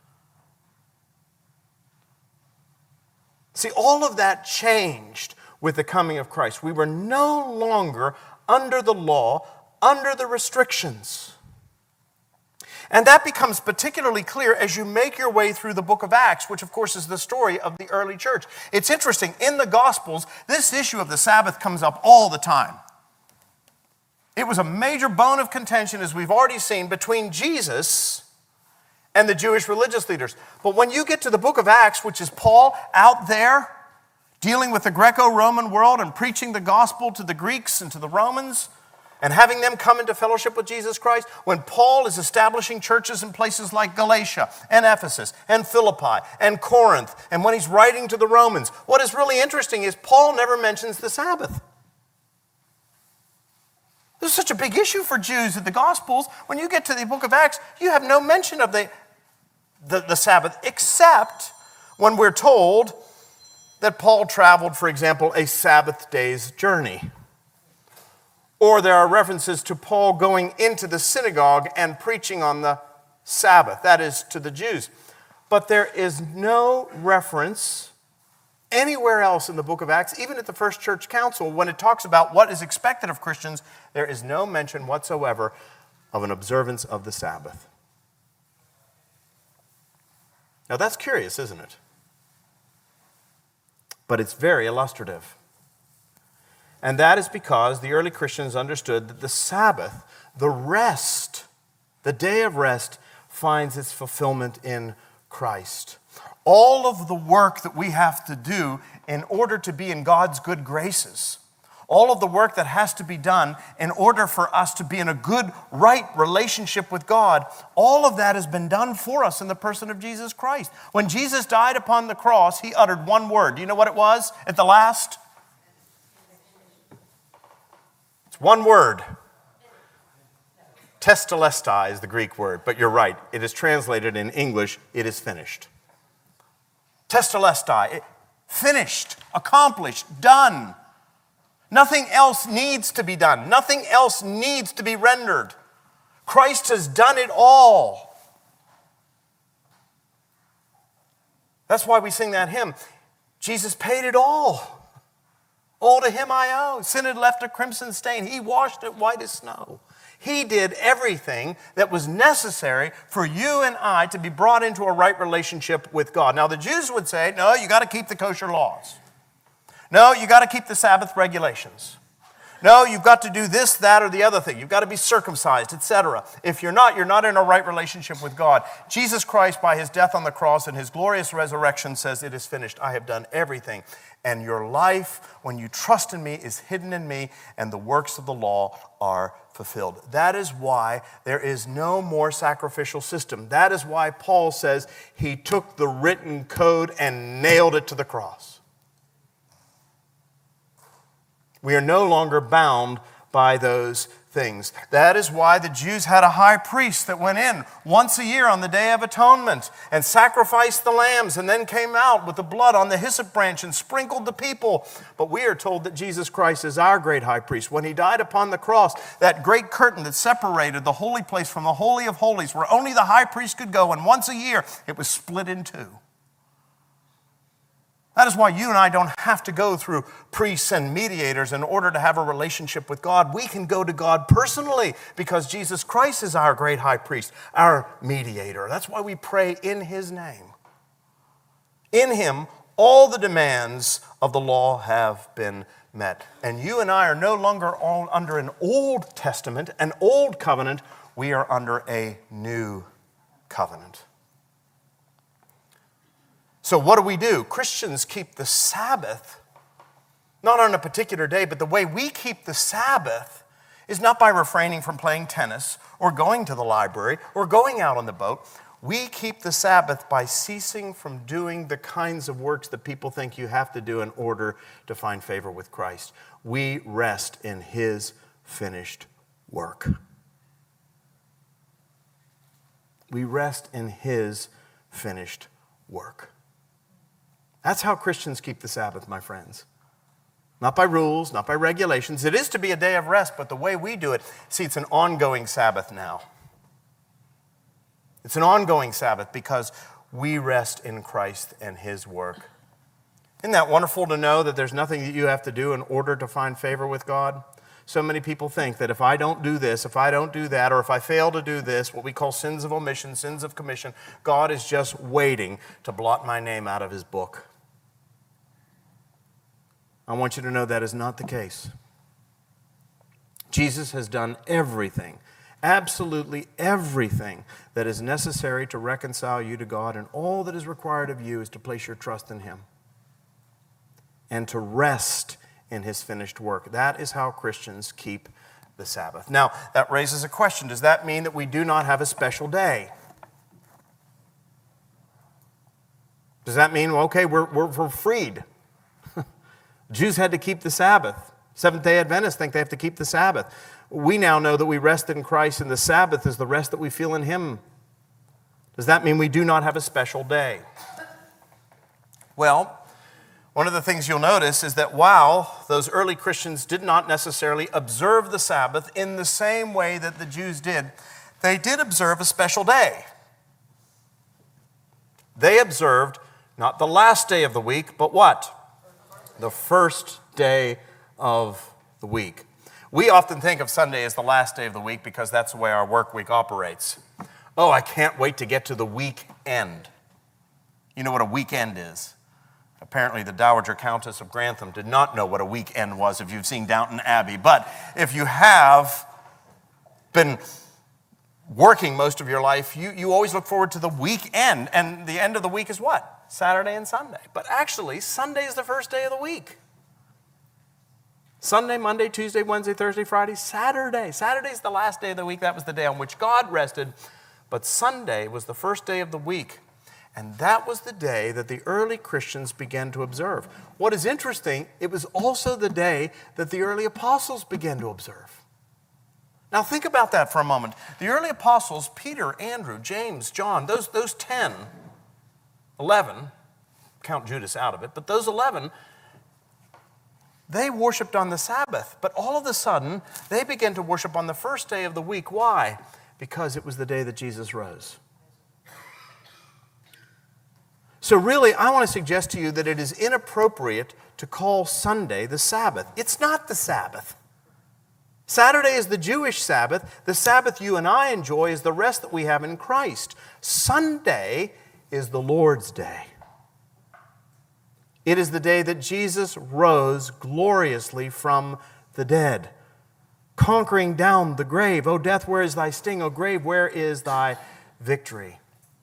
See, all of that changed with the coming of Christ. We were no longer under the law, under the restrictions. And that becomes particularly clear as you make your way through the book of Acts, which of course is the story of the early church. It's interesting, in the Gospels, this issue of the Sabbath comes up all the time. It was a major bone of contention, as we've already seen, between Jesus and the Jewish religious leaders. But when you get to the book of Acts, which is Paul out there dealing with the Greco-Roman world and preaching the gospel to the Greeks and to the Romans, and having them come into fellowship with Jesus Christ, when Paul is establishing churches in places like Galatia and Ephesus and Philippi and Corinth, and when he's writing to the Romans, what is really interesting is Paul never mentions the Sabbath. This is such a big issue for Jews in the Gospels. When you get to the book of Acts, you have no mention of the Sabbath, except when we're told that Paul traveled, for example, a Sabbath day's journey. Or there are references to Paul going into the synagogue and preaching on the Sabbath, that is, to the Jews. But there is no reference anywhere else in the book of Acts, even at the first church council, when it talks about what is expected of Christians, there is no mention whatsoever of an observance of the Sabbath. Now that's curious, isn't it? But it's very illustrative. And that is because the early Christians understood that the Sabbath, the rest, the day of rest, finds its fulfillment in Christ. All of the work that we have to do in order to be in God's good graces, all of the work that has to be done in order for us to be in a good, right relationship with God, all of that has been done for us in the person of Jesus Christ. When Jesus died upon the cross, he uttered one word. Do you know what it was at the last? It's one word. Testelestai is the Greek word, but you're right. It is translated in English, it is finished. Testelestai, finished, accomplished, done. Nothing else needs to be done. Nothing else needs to be rendered. Christ has done it all. That's why we sing that hymn. Jesus paid it all. All to him I owe. Sin had left a crimson stain. He washed it white as snow. He did everything that was necessary for you and I to be brought into a right relationship with God. Now, the Jews would say, no, you got to keep the kosher laws. No, you got to keep the Sabbath regulations. No, you've got to do this, that, or the other thing. You've got to be circumcised, etc. If you're not in a right relationship with God. Jesus Christ, by his death on the cross and his glorious resurrection, says, it is finished. I have done everything. And your life, when you trust in me, is hidden in me, and the works of the law are fulfilled. That is why there is no more sacrificial system. That is why Paul says he took the written code and nailed it to the cross. We are no longer bound by those things. That is why the Jews had a high priest that went in once a year on the Day of Atonement and sacrificed the lambs and then came out with the blood on the hyssop branch and sprinkled the people. But we are told that Jesus Christ is our great high priest. When he died upon the cross, that great curtain that separated the holy place from the Holy of Holies, where only the high priest could go, and once a year it was split in two. That is why you and I don't have to go through priests and mediators in order to have a relationship with God. We can go to God personally because Jesus Christ is our great high priest, our mediator. That's why we pray in his name. In him, all the demands of the law have been met. And you and I are no longer all under an Old Testament, an old covenant. We are under a new covenant. So what do? Christians keep the Sabbath, not on a particular day, but the way we keep the Sabbath is not by refraining from playing tennis or going to the library or going out on the boat. We keep the Sabbath by ceasing from doing the kinds of works that people think you have to do in order to find favor with Christ. We rest in his finished work. We rest in his finished work. That's how Christians keep the Sabbath, my friends. Not by rules, not by regulations. It is to be a day of rest, but the way we do it, see, it's an ongoing Sabbath now. It's an ongoing Sabbath because we rest in Christ and his work. Isn't that wonderful to know that there's nothing that you have to do in order to find favor with God? So many people think that if I don't do this, if I don't do that, or if I fail to do this, what we call sins of omission, sins of commission, God is just waiting to blot my name out of his book. I want you to know that is not the case. Jesus has done everything, absolutely everything that is necessary to reconcile you to God, and all that is required of you is to place your trust in him and to rest in his finished work. That is how Christians keep the Sabbath. Now, that raises a question. Does that mean that we do not have a special day? Does that mean, okay, we're freed? Jews had to keep the Sabbath. Seventh-day Adventists think they have to keep the Sabbath. We now know that we rest in Christ, and the Sabbath is the rest that we feel in him. Does that mean we do not have a special day? Well, one of the things you'll notice is that while those early Christians did not necessarily observe the Sabbath in the same way that the Jews did, they did observe a special day. They observed not the last day of the week, but what? The first day of the week. We often think of Sunday as the last day of the week because that's the way our work week operates. Oh, I can't wait to get to the weekend. You know what a weekend is? Apparently, the Dowager Countess of Grantham did not know what a weekend was if you've seen Downton Abbey. But if you have been working most of your life, you always look forward to the weekend. And the end of the week is what? Saturday and Sunday. But actually, Sunday is the first day of the week. Sunday, Monday, Tuesday, Wednesday, Thursday, Friday, Saturday. Saturday is the last day of the week. That was the day on which God rested. But Sunday was the first day of the week. And that was the day that the early Christians began to observe. What is interesting, it was also the day that the early apostles began to observe. Now think about that for a moment. The early apostles, Peter, Andrew, James, John, those 10, 11, count Judas out of it, but those 11, they worshiped on the Sabbath. But all of a sudden, they began to worship on the first day of the week. Why? Because it was the day that Jesus rose. So really, I want to suggest to you that it is inappropriate to call Sunday the Sabbath. It's not the Sabbath. Saturday is the Jewish Sabbath. The Sabbath you and I enjoy is the rest that we have in Christ. Sunday is the Lord's day. It is the day that Jesus rose gloriously from the dead, conquering down the grave. O death, where is thy sting? O grave, where is thy victory?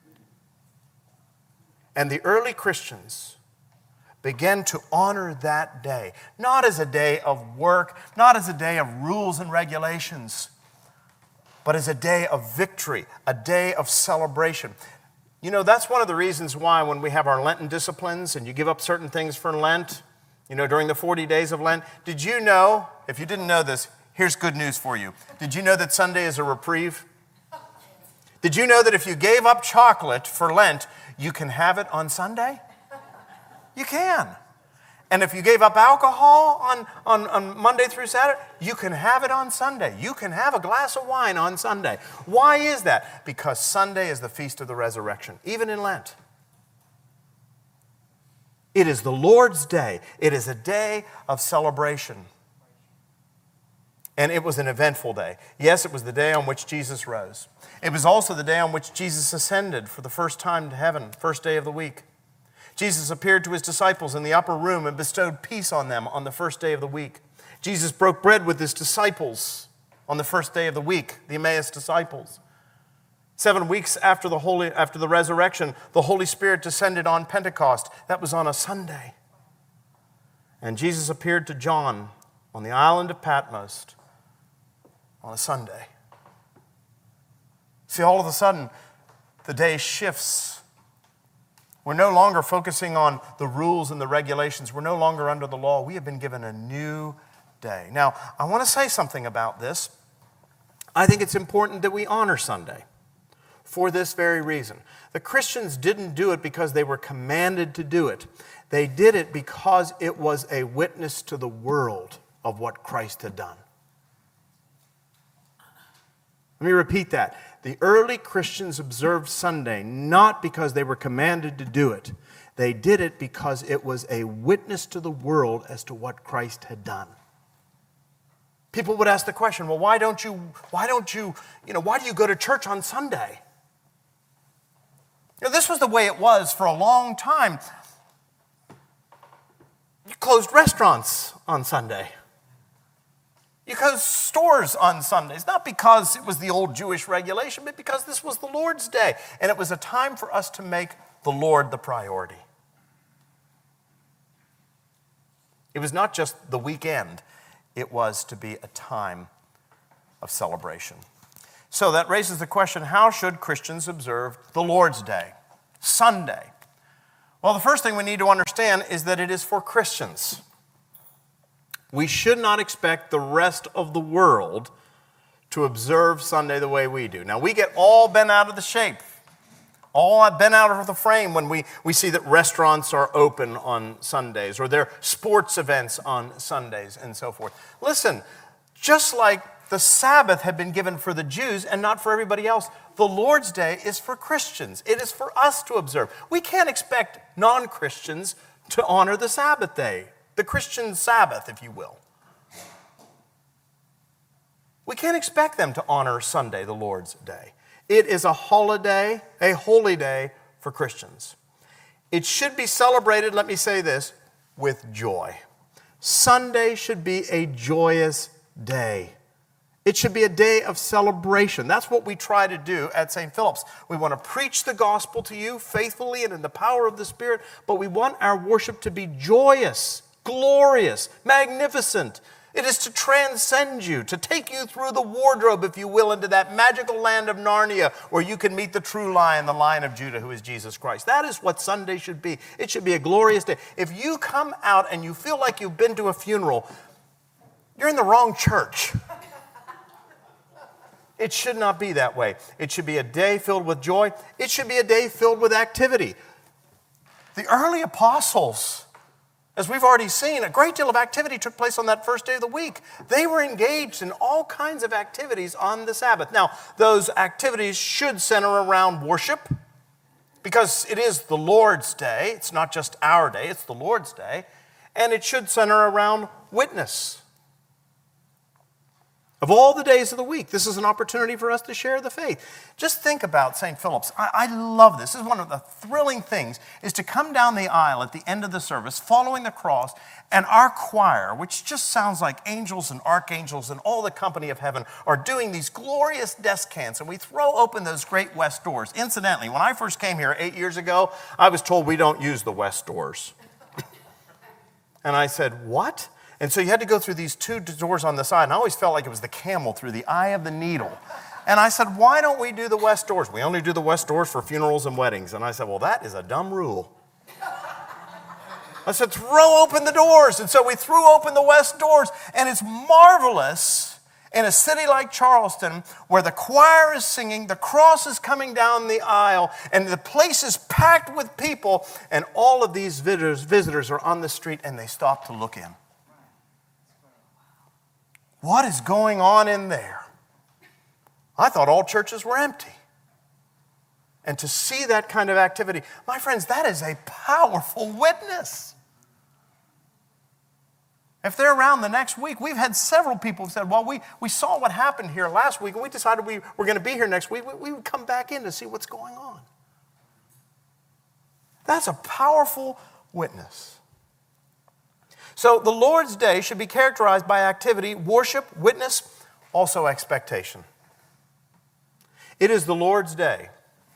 And the early Christians began to honor that day, not as a day of work, not as a day of rules and regulations, but as a day of victory, a day of celebration. You know, that's one of the reasons why when we have our Lenten disciplines and you give up certain things for Lent, you know, during the 40 days of Lent, did you know, if you didn't know this, here's good news for you. Did you know that Sunday is a reprieve? Did you know that if you gave up chocolate for Lent, you can have it on Sunday? You can. And if you gave up alcohol on Monday through Saturday, you can have it on Sunday. You can have a glass of wine on Sunday. Why is that? Because Sunday is the feast of the resurrection, even in Lent. It is the Lord's day. It is a day of celebration. And it was an eventful day. Yes, it was the day on which Jesus rose. It was also the day on which Jesus ascended for the first time to heaven, first day of the week. Jesus appeared to his disciples in the upper room and bestowed peace on them on the first day of the week. Jesus broke bread with his disciples on the first day of the week, the Emmaus disciples. 7 weeks after the resurrection, the Holy Spirit descended on Pentecost. That was on a Sunday. And Jesus appeared to John on the island of Patmos on a Sunday. See, all of a sudden, the day shifts. We're no longer focusing on the rules and the regulations. We're no longer under the law. We have been given a new day. Now, I want to say something about this. I think it's important that we honor Sunday for this very reason. The Christians didn't do it because they were commanded to do it. They did it because it was a witness to the world of what Christ had done. Let me repeat that. The early Christians observed Sunday not because they were commanded to do it. They did it because it was a witness to the world as to what Christ had done. People would ask the question, well, why do you go to church on Sunday? You know, this was the way it was for a long time. You closed restaurants on Sunday. You closed stores on Sundays, not because it was the old Jewish regulation, but because this was the Lord's day. And it was a time for us to make the Lord the priority. It was not just the weekend. It was to be a time of celebration. So that raises the question, how should Christians observe the Lord's Day, Sunday? Well, the first thing we need to understand is that it is for Christians. We should not expect the rest of the world to observe Sunday the way we do. Now, we get all bent out of the shape, all bent out of the frame when we see that restaurants are open on Sundays or there are sports events on Sundays and so forth. Listen, just like the Sabbath had been given for the Jews and not for everybody else, the Lord's Day is for Christians. It is for us to observe. We can't expect non-Christians to honor the Sabbath day. The Christian Sabbath, if you will. We can't expect them to honor Sunday, the Lord's Day. It is a holiday, a holy day for Christians. It should be celebrated, let me say this, with joy. Sunday should be a joyous day. It should be a day of celebration. That's what we try to do at St. Philip's. We want to preach the gospel to you faithfully and in the power of the Spirit, but we want our worship to be joyous, glorious, magnificent. It is to transcend you, to take you through the wardrobe, if you will, into that magical land of Narnia where you can meet the true Lion, the Lion of Judah, who is Jesus Christ. That is what Sunday should be. It should be a glorious day. If you come out and you feel like you've been to a funeral, you're in the wrong church. It should not be that way. It should be a day filled with joy. It should be a day filled with activity. The early apostles, as we've already seen, a great deal of activity took place on that first day of the week. They were engaged in all kinds of activities on the Sabbath. Now, those activities should center around worship, because it is the Lord's day. It's not just our day, it's the Lord's day. And it should center around witness. Of all the days of the week, this is an opportunity for us to share the faith. Just think about St. Philip's. I love this. This is one of the thrilling things, is to come down the aisle at the end of the service, following the cross, and our choir, which just sounds like angels and archangels and all the company of heaven, are doing these glorious descants, and we throw open those great west doors. Incidentally, when I first came here 8 years ago, I was told we don't use the west doors. And I said, what? And so you had to go through these two doors on the side, and I always felt like it was the camel through the eye of the needle. And I said, why don't we do the west doors? We only do the west doors for funerals and weddings. And I said, well, that is a dumb rule. I said, throw open the doors. And so we threw open the west doors, and it's marvelous in a city like Charleston, where the choir is singing, the cross is coming down the aisle, and the place is packed with people, and all of these visitors are on the street, and they stop to look in. What is going on in there? I thought all churches were empty. And to see that kind of activity, my friends, that is a powerful witness. If they're around the next week, we've had several people who said, well, we saw what happened here last week, and we decided we were going to be here next week. We would come back in to see what's going on. That's a powerful witness. So the Lord's Day should be characterized by activity, worship, witness, also expectation. It is the Lord's Day.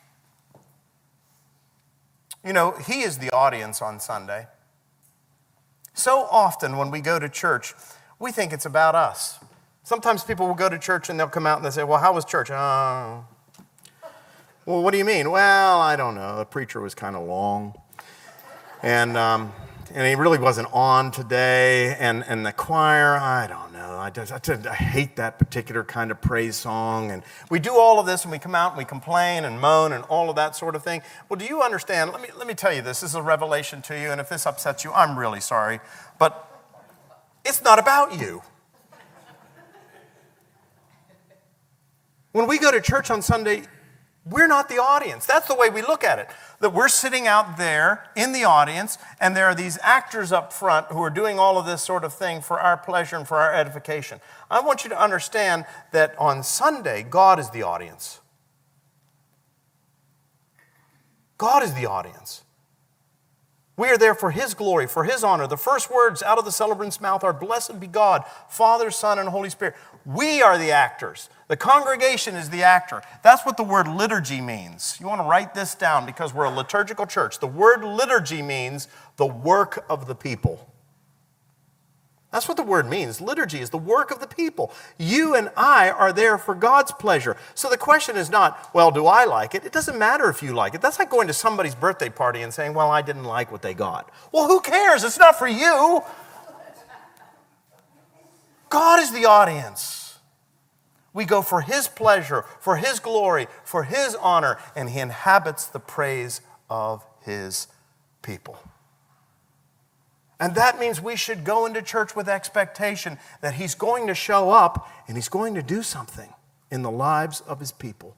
You know, He is the audience on Sunday. So often when we go to church, we think it's about us. Sometimes people will go to church and they'll come out and they say, well, how was church? Well, what do you mean? Well, I don't know. The preacher was kind of long. And he really wasn't on today. And the choir, I don't know. I hate that particular kind of praise song. And we do all of this, and we come out and we complain and moan and all of that sort of thing. Well, do you understand? Let me tell you this. This is a revelation to you. And if this upsets you, I'm really sorry. But it's not about you. When we go to church on Sunday, we're not the audience. That's the way we look at it. That we're sitting out there in the audience, and there are these actors up front who are doing all of this sort of thing for our pleasure and for our edification. I want you to understand that on Sunday, God is the audience. God is the audience. We are there for His glory, for His honor. The first words out of the celebrant's mouth are, blessed be God, Father, Son, and Holy Spirit. We are the actors. The congregation is the actor. That's what the word liturgy means. You want to write this down because we're a liturgical church. The word liturgy means the work of the people. That's what the word means. Liturgy is the work of the people. You and I are there for God's pleasure. So the question is not, well, do I like it? It doesn't matter if you like it. That's like going to somebody's birthday party and saying, well, I didn't like what they got. Well, who cares? It's not for you. God is the audience. We go for His pleasure, for His glory, for His honor, and He inhabits the praise of His people. And that means we should go into church with expectation that He's going to show up and He's going to do something in the lives of His people.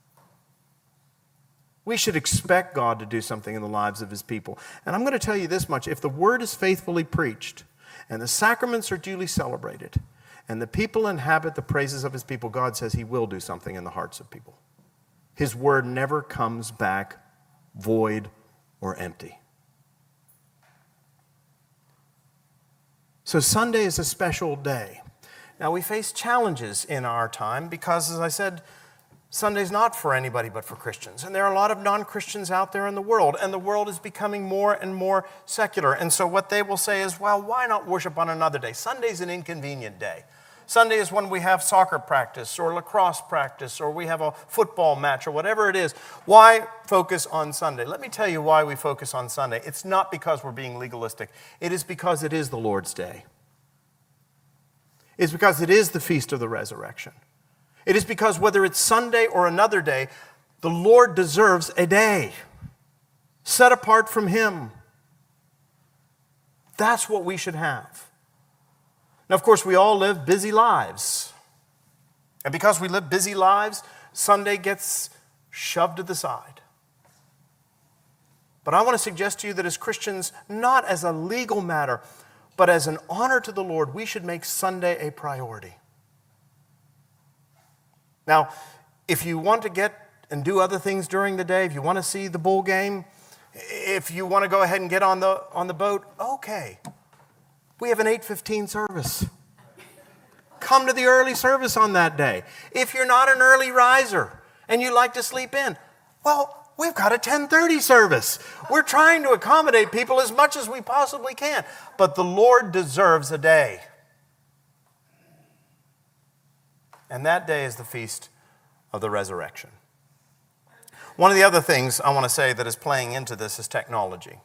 We should expect God to do something in the lives of His people. And I'm going to tell you this much. If the Word is faithfully preached and the sacraments are duly celebrated and the people inhabit the praises of His people, God says He will do something in the hearts of people. His Word never comes back void or empty. So Sunday is a special day. Now we face challenges in our time because, as I said, Sunday's not for anybody but for Christians. And there are a lot of non-Christians out there in the world, and the world is becoming more and more secular. And so what they will say is, well, why not worship on another day? Sunday's an inconvenient day. Sunday is when we have soccer practice or lacrosse practice or we have a football match or whatever it is. Why focus on Sunday? Let me tell you why we focus on Sunday. It's not because we're being legalistic. It is because it is the Lord's Day. It's because it is the Feast of the Resurrection. It is because whether it's Sunday or another day, the Lord deserves a day set apart from Him. That's what we should have. Now, of course, we all live busy lives. And because we live busy lives, Sunday gets shoved to the side. But I want to suggest to you that as Christians, not as a legal matter, but as an honor to the Lord, we should make Sunday a priority. Now, if you want to get and do other things during the day, if you want to see the bull game, if you want to go ahead and get on the boat, okay. We have an 8:15 service. Come to the early service on that day. If you're not an early riser and you like to sleep in, well, we've got a 10:30 service. We're trying to accommodate people as much as we possibly can. But the Lord deserves a day. And that day is the feast of the resurrection. One of the other things I want to say that is playing into this is technology.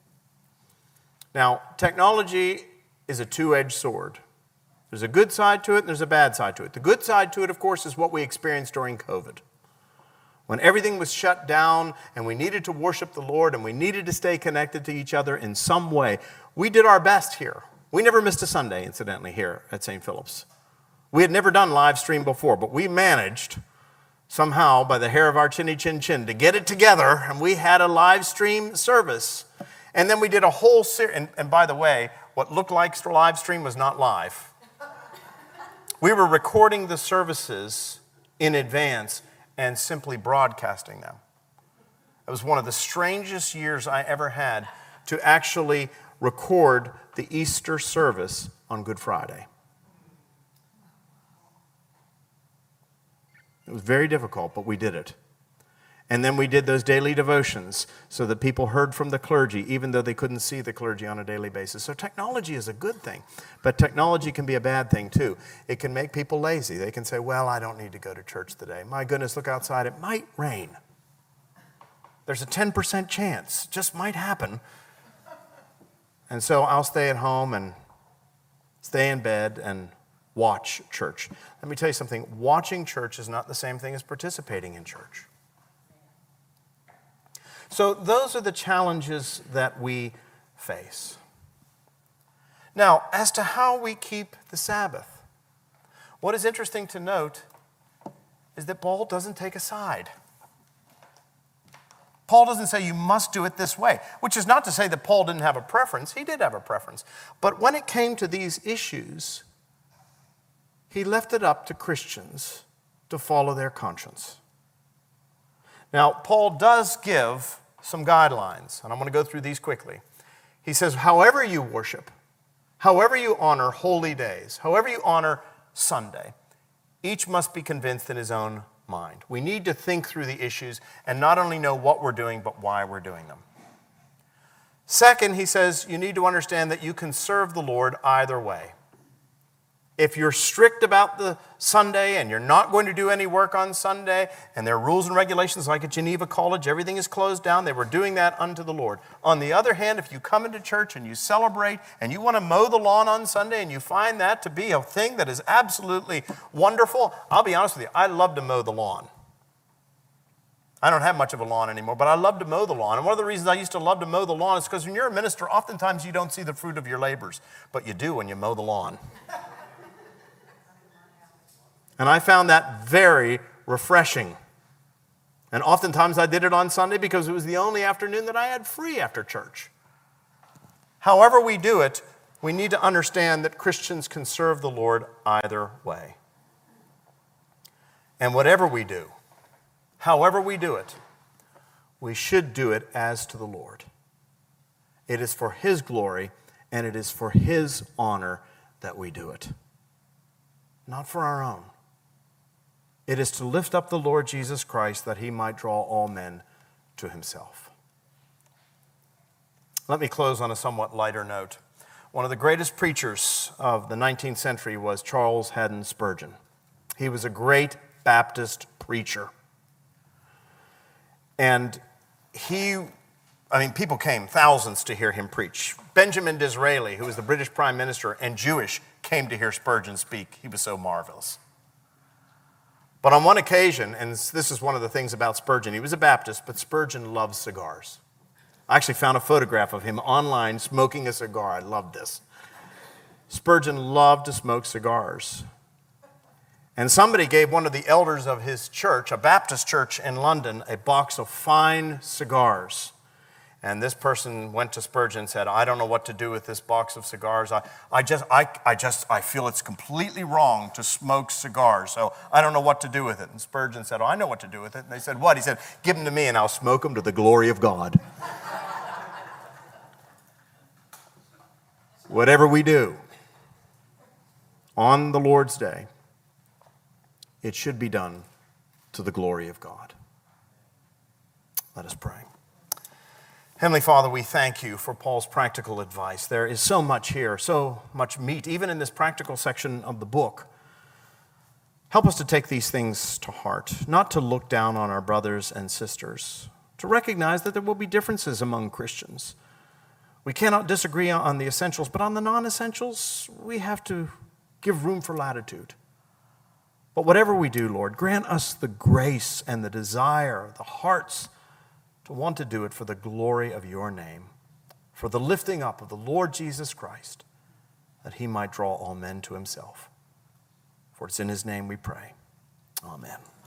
Now, technology is a two-edged sword. There's a good side to it and there's a bad side to it. The good side to it, of course, is what we experienced during COVID. When everything was shut down and we needed to worship the Lord and we needed to stay connected to each other in some way, we did our best here. We never missed a Sunday, incidentally, here at St. Philip's. We had never done live stream before, but we managed somehow by the hair of our chinny chin chin to get it together, and we had a live stream service. And then we did a whole series, and by the way, what looked like live stream was not live. We were recording the services in advance and simply broadcasting them. It was one of the strangest years I ever had to actually record the Easter service on Good Friday. It was very difficult, but we did it. And then we did those daily devotions so that people heard from the clergy, even though they couldn't see the clergy on a daily basis. So technology is a good thing, but technology can be a bad thing too. It can make people lazy. They can say, well, I don't need to go to church today. My goodness, look outside. It might rain. There's a 10% chance. Just might happen. And so I'll stay at home and stay in bed and watch church. Let me tell you something. Watching church is not the same thing as participating in church. So those are the challenges that we face. Now, as to how we keep the Sabbath, what is interesting to note is that Paul doesn't take a side. Paul doesn't say you must do it this way, which is not to say that Paul didn't have a preference. He did have a preference. But when it came to these issues, he left it up to Christians to follow their conscience. Now, Paul does give some guidelines, and I'm going to go through these quickly. He says, however you worship, however you honor holy days, however you honor Sunday, each must be convinced in his own mind. We need to think through the issues and not only know what we're doing, but why we're doing them. Second, he says, you need to understand that you can serve the Lord either way. If you're strict about the Sunday and you're not going to do any work on Sunday, and there are rules and regulations like at Geneva College, everything is closed down, they were doing that unto the Lord. On the other hand, if you come into church and you celebrate and you want to mow the lawn on Sunday and you find that to be a thing that is absolutely wonderful, I'll be honest with you, I love to mow the lawn. I don't have much of a lawn anymore, but I love to mow the lawn. And one of the reasons I used to love to mow the lawn is because when you're a minister, oftentimes you don't see the fruit of your labors, but you do when you mow the lawn. And I found that very refreshing. And oftentimes I did it on Sunday because it was the only afternoon that I had free after church. However we do it, we need to understand that Christians can serve the Lord either way. And whatever we do, however we do it, we should do it as to the Lord. It is for His glory and it is for His honor that we do it, not for our own. It is to lift up the Lord Jesus Christ that He might draw all men to Himself. Let me close on a somewhat lighter note. One of the greatest preachers of the 19th century was Charles Haddon Spurgeon. He was a great Baptist preacher. And people came, thousands, to hear him preach. Benjamin Disraeli, who was the British Prime Minister and Jewish, came to hear Spurgeon speak. He was so marvelous. But on one occasion, and this is one of the things about Spurgeon, he was a Baptist, but Spurgeon loved cigars. I actually found a photograph of him online smoking a cigar. I love this. Spurgeon loved to smoke cigars. And somebody gave one of the elders of his church, a Baptist church in London, a box of fine cigars. And this person went to Spurgeon and said, I don't know what to do with this box of cigars. I feel it's completely wrong to smoke cigars, so I don't know what to do with it. And Spurgeon said, I know what to do with it. And they said, what? He said, give them to me and I'll smoke them to the glory of God. Whatever we do on the Lord's Day, it should be done to the glory of God. Let us pray. Heavenly Father, we thank you for Paul's practical advice. There is so much here, so much meat, even in this practical section of the book. Help us to take these things to heart, not to look down on our brothers and sisters, to recognize that there will be differences among Christians. We cannot disagree on the essentials, but on the non-essentials, we have to give room for latitude. But whatever we do, Lord, grant us the grace and the desire, the hearts, to want to do it for the glory of your name, for the lifting up of the Lord Jesus Christ, that he might draw all men to himself. For it's in his name we pray. Amen.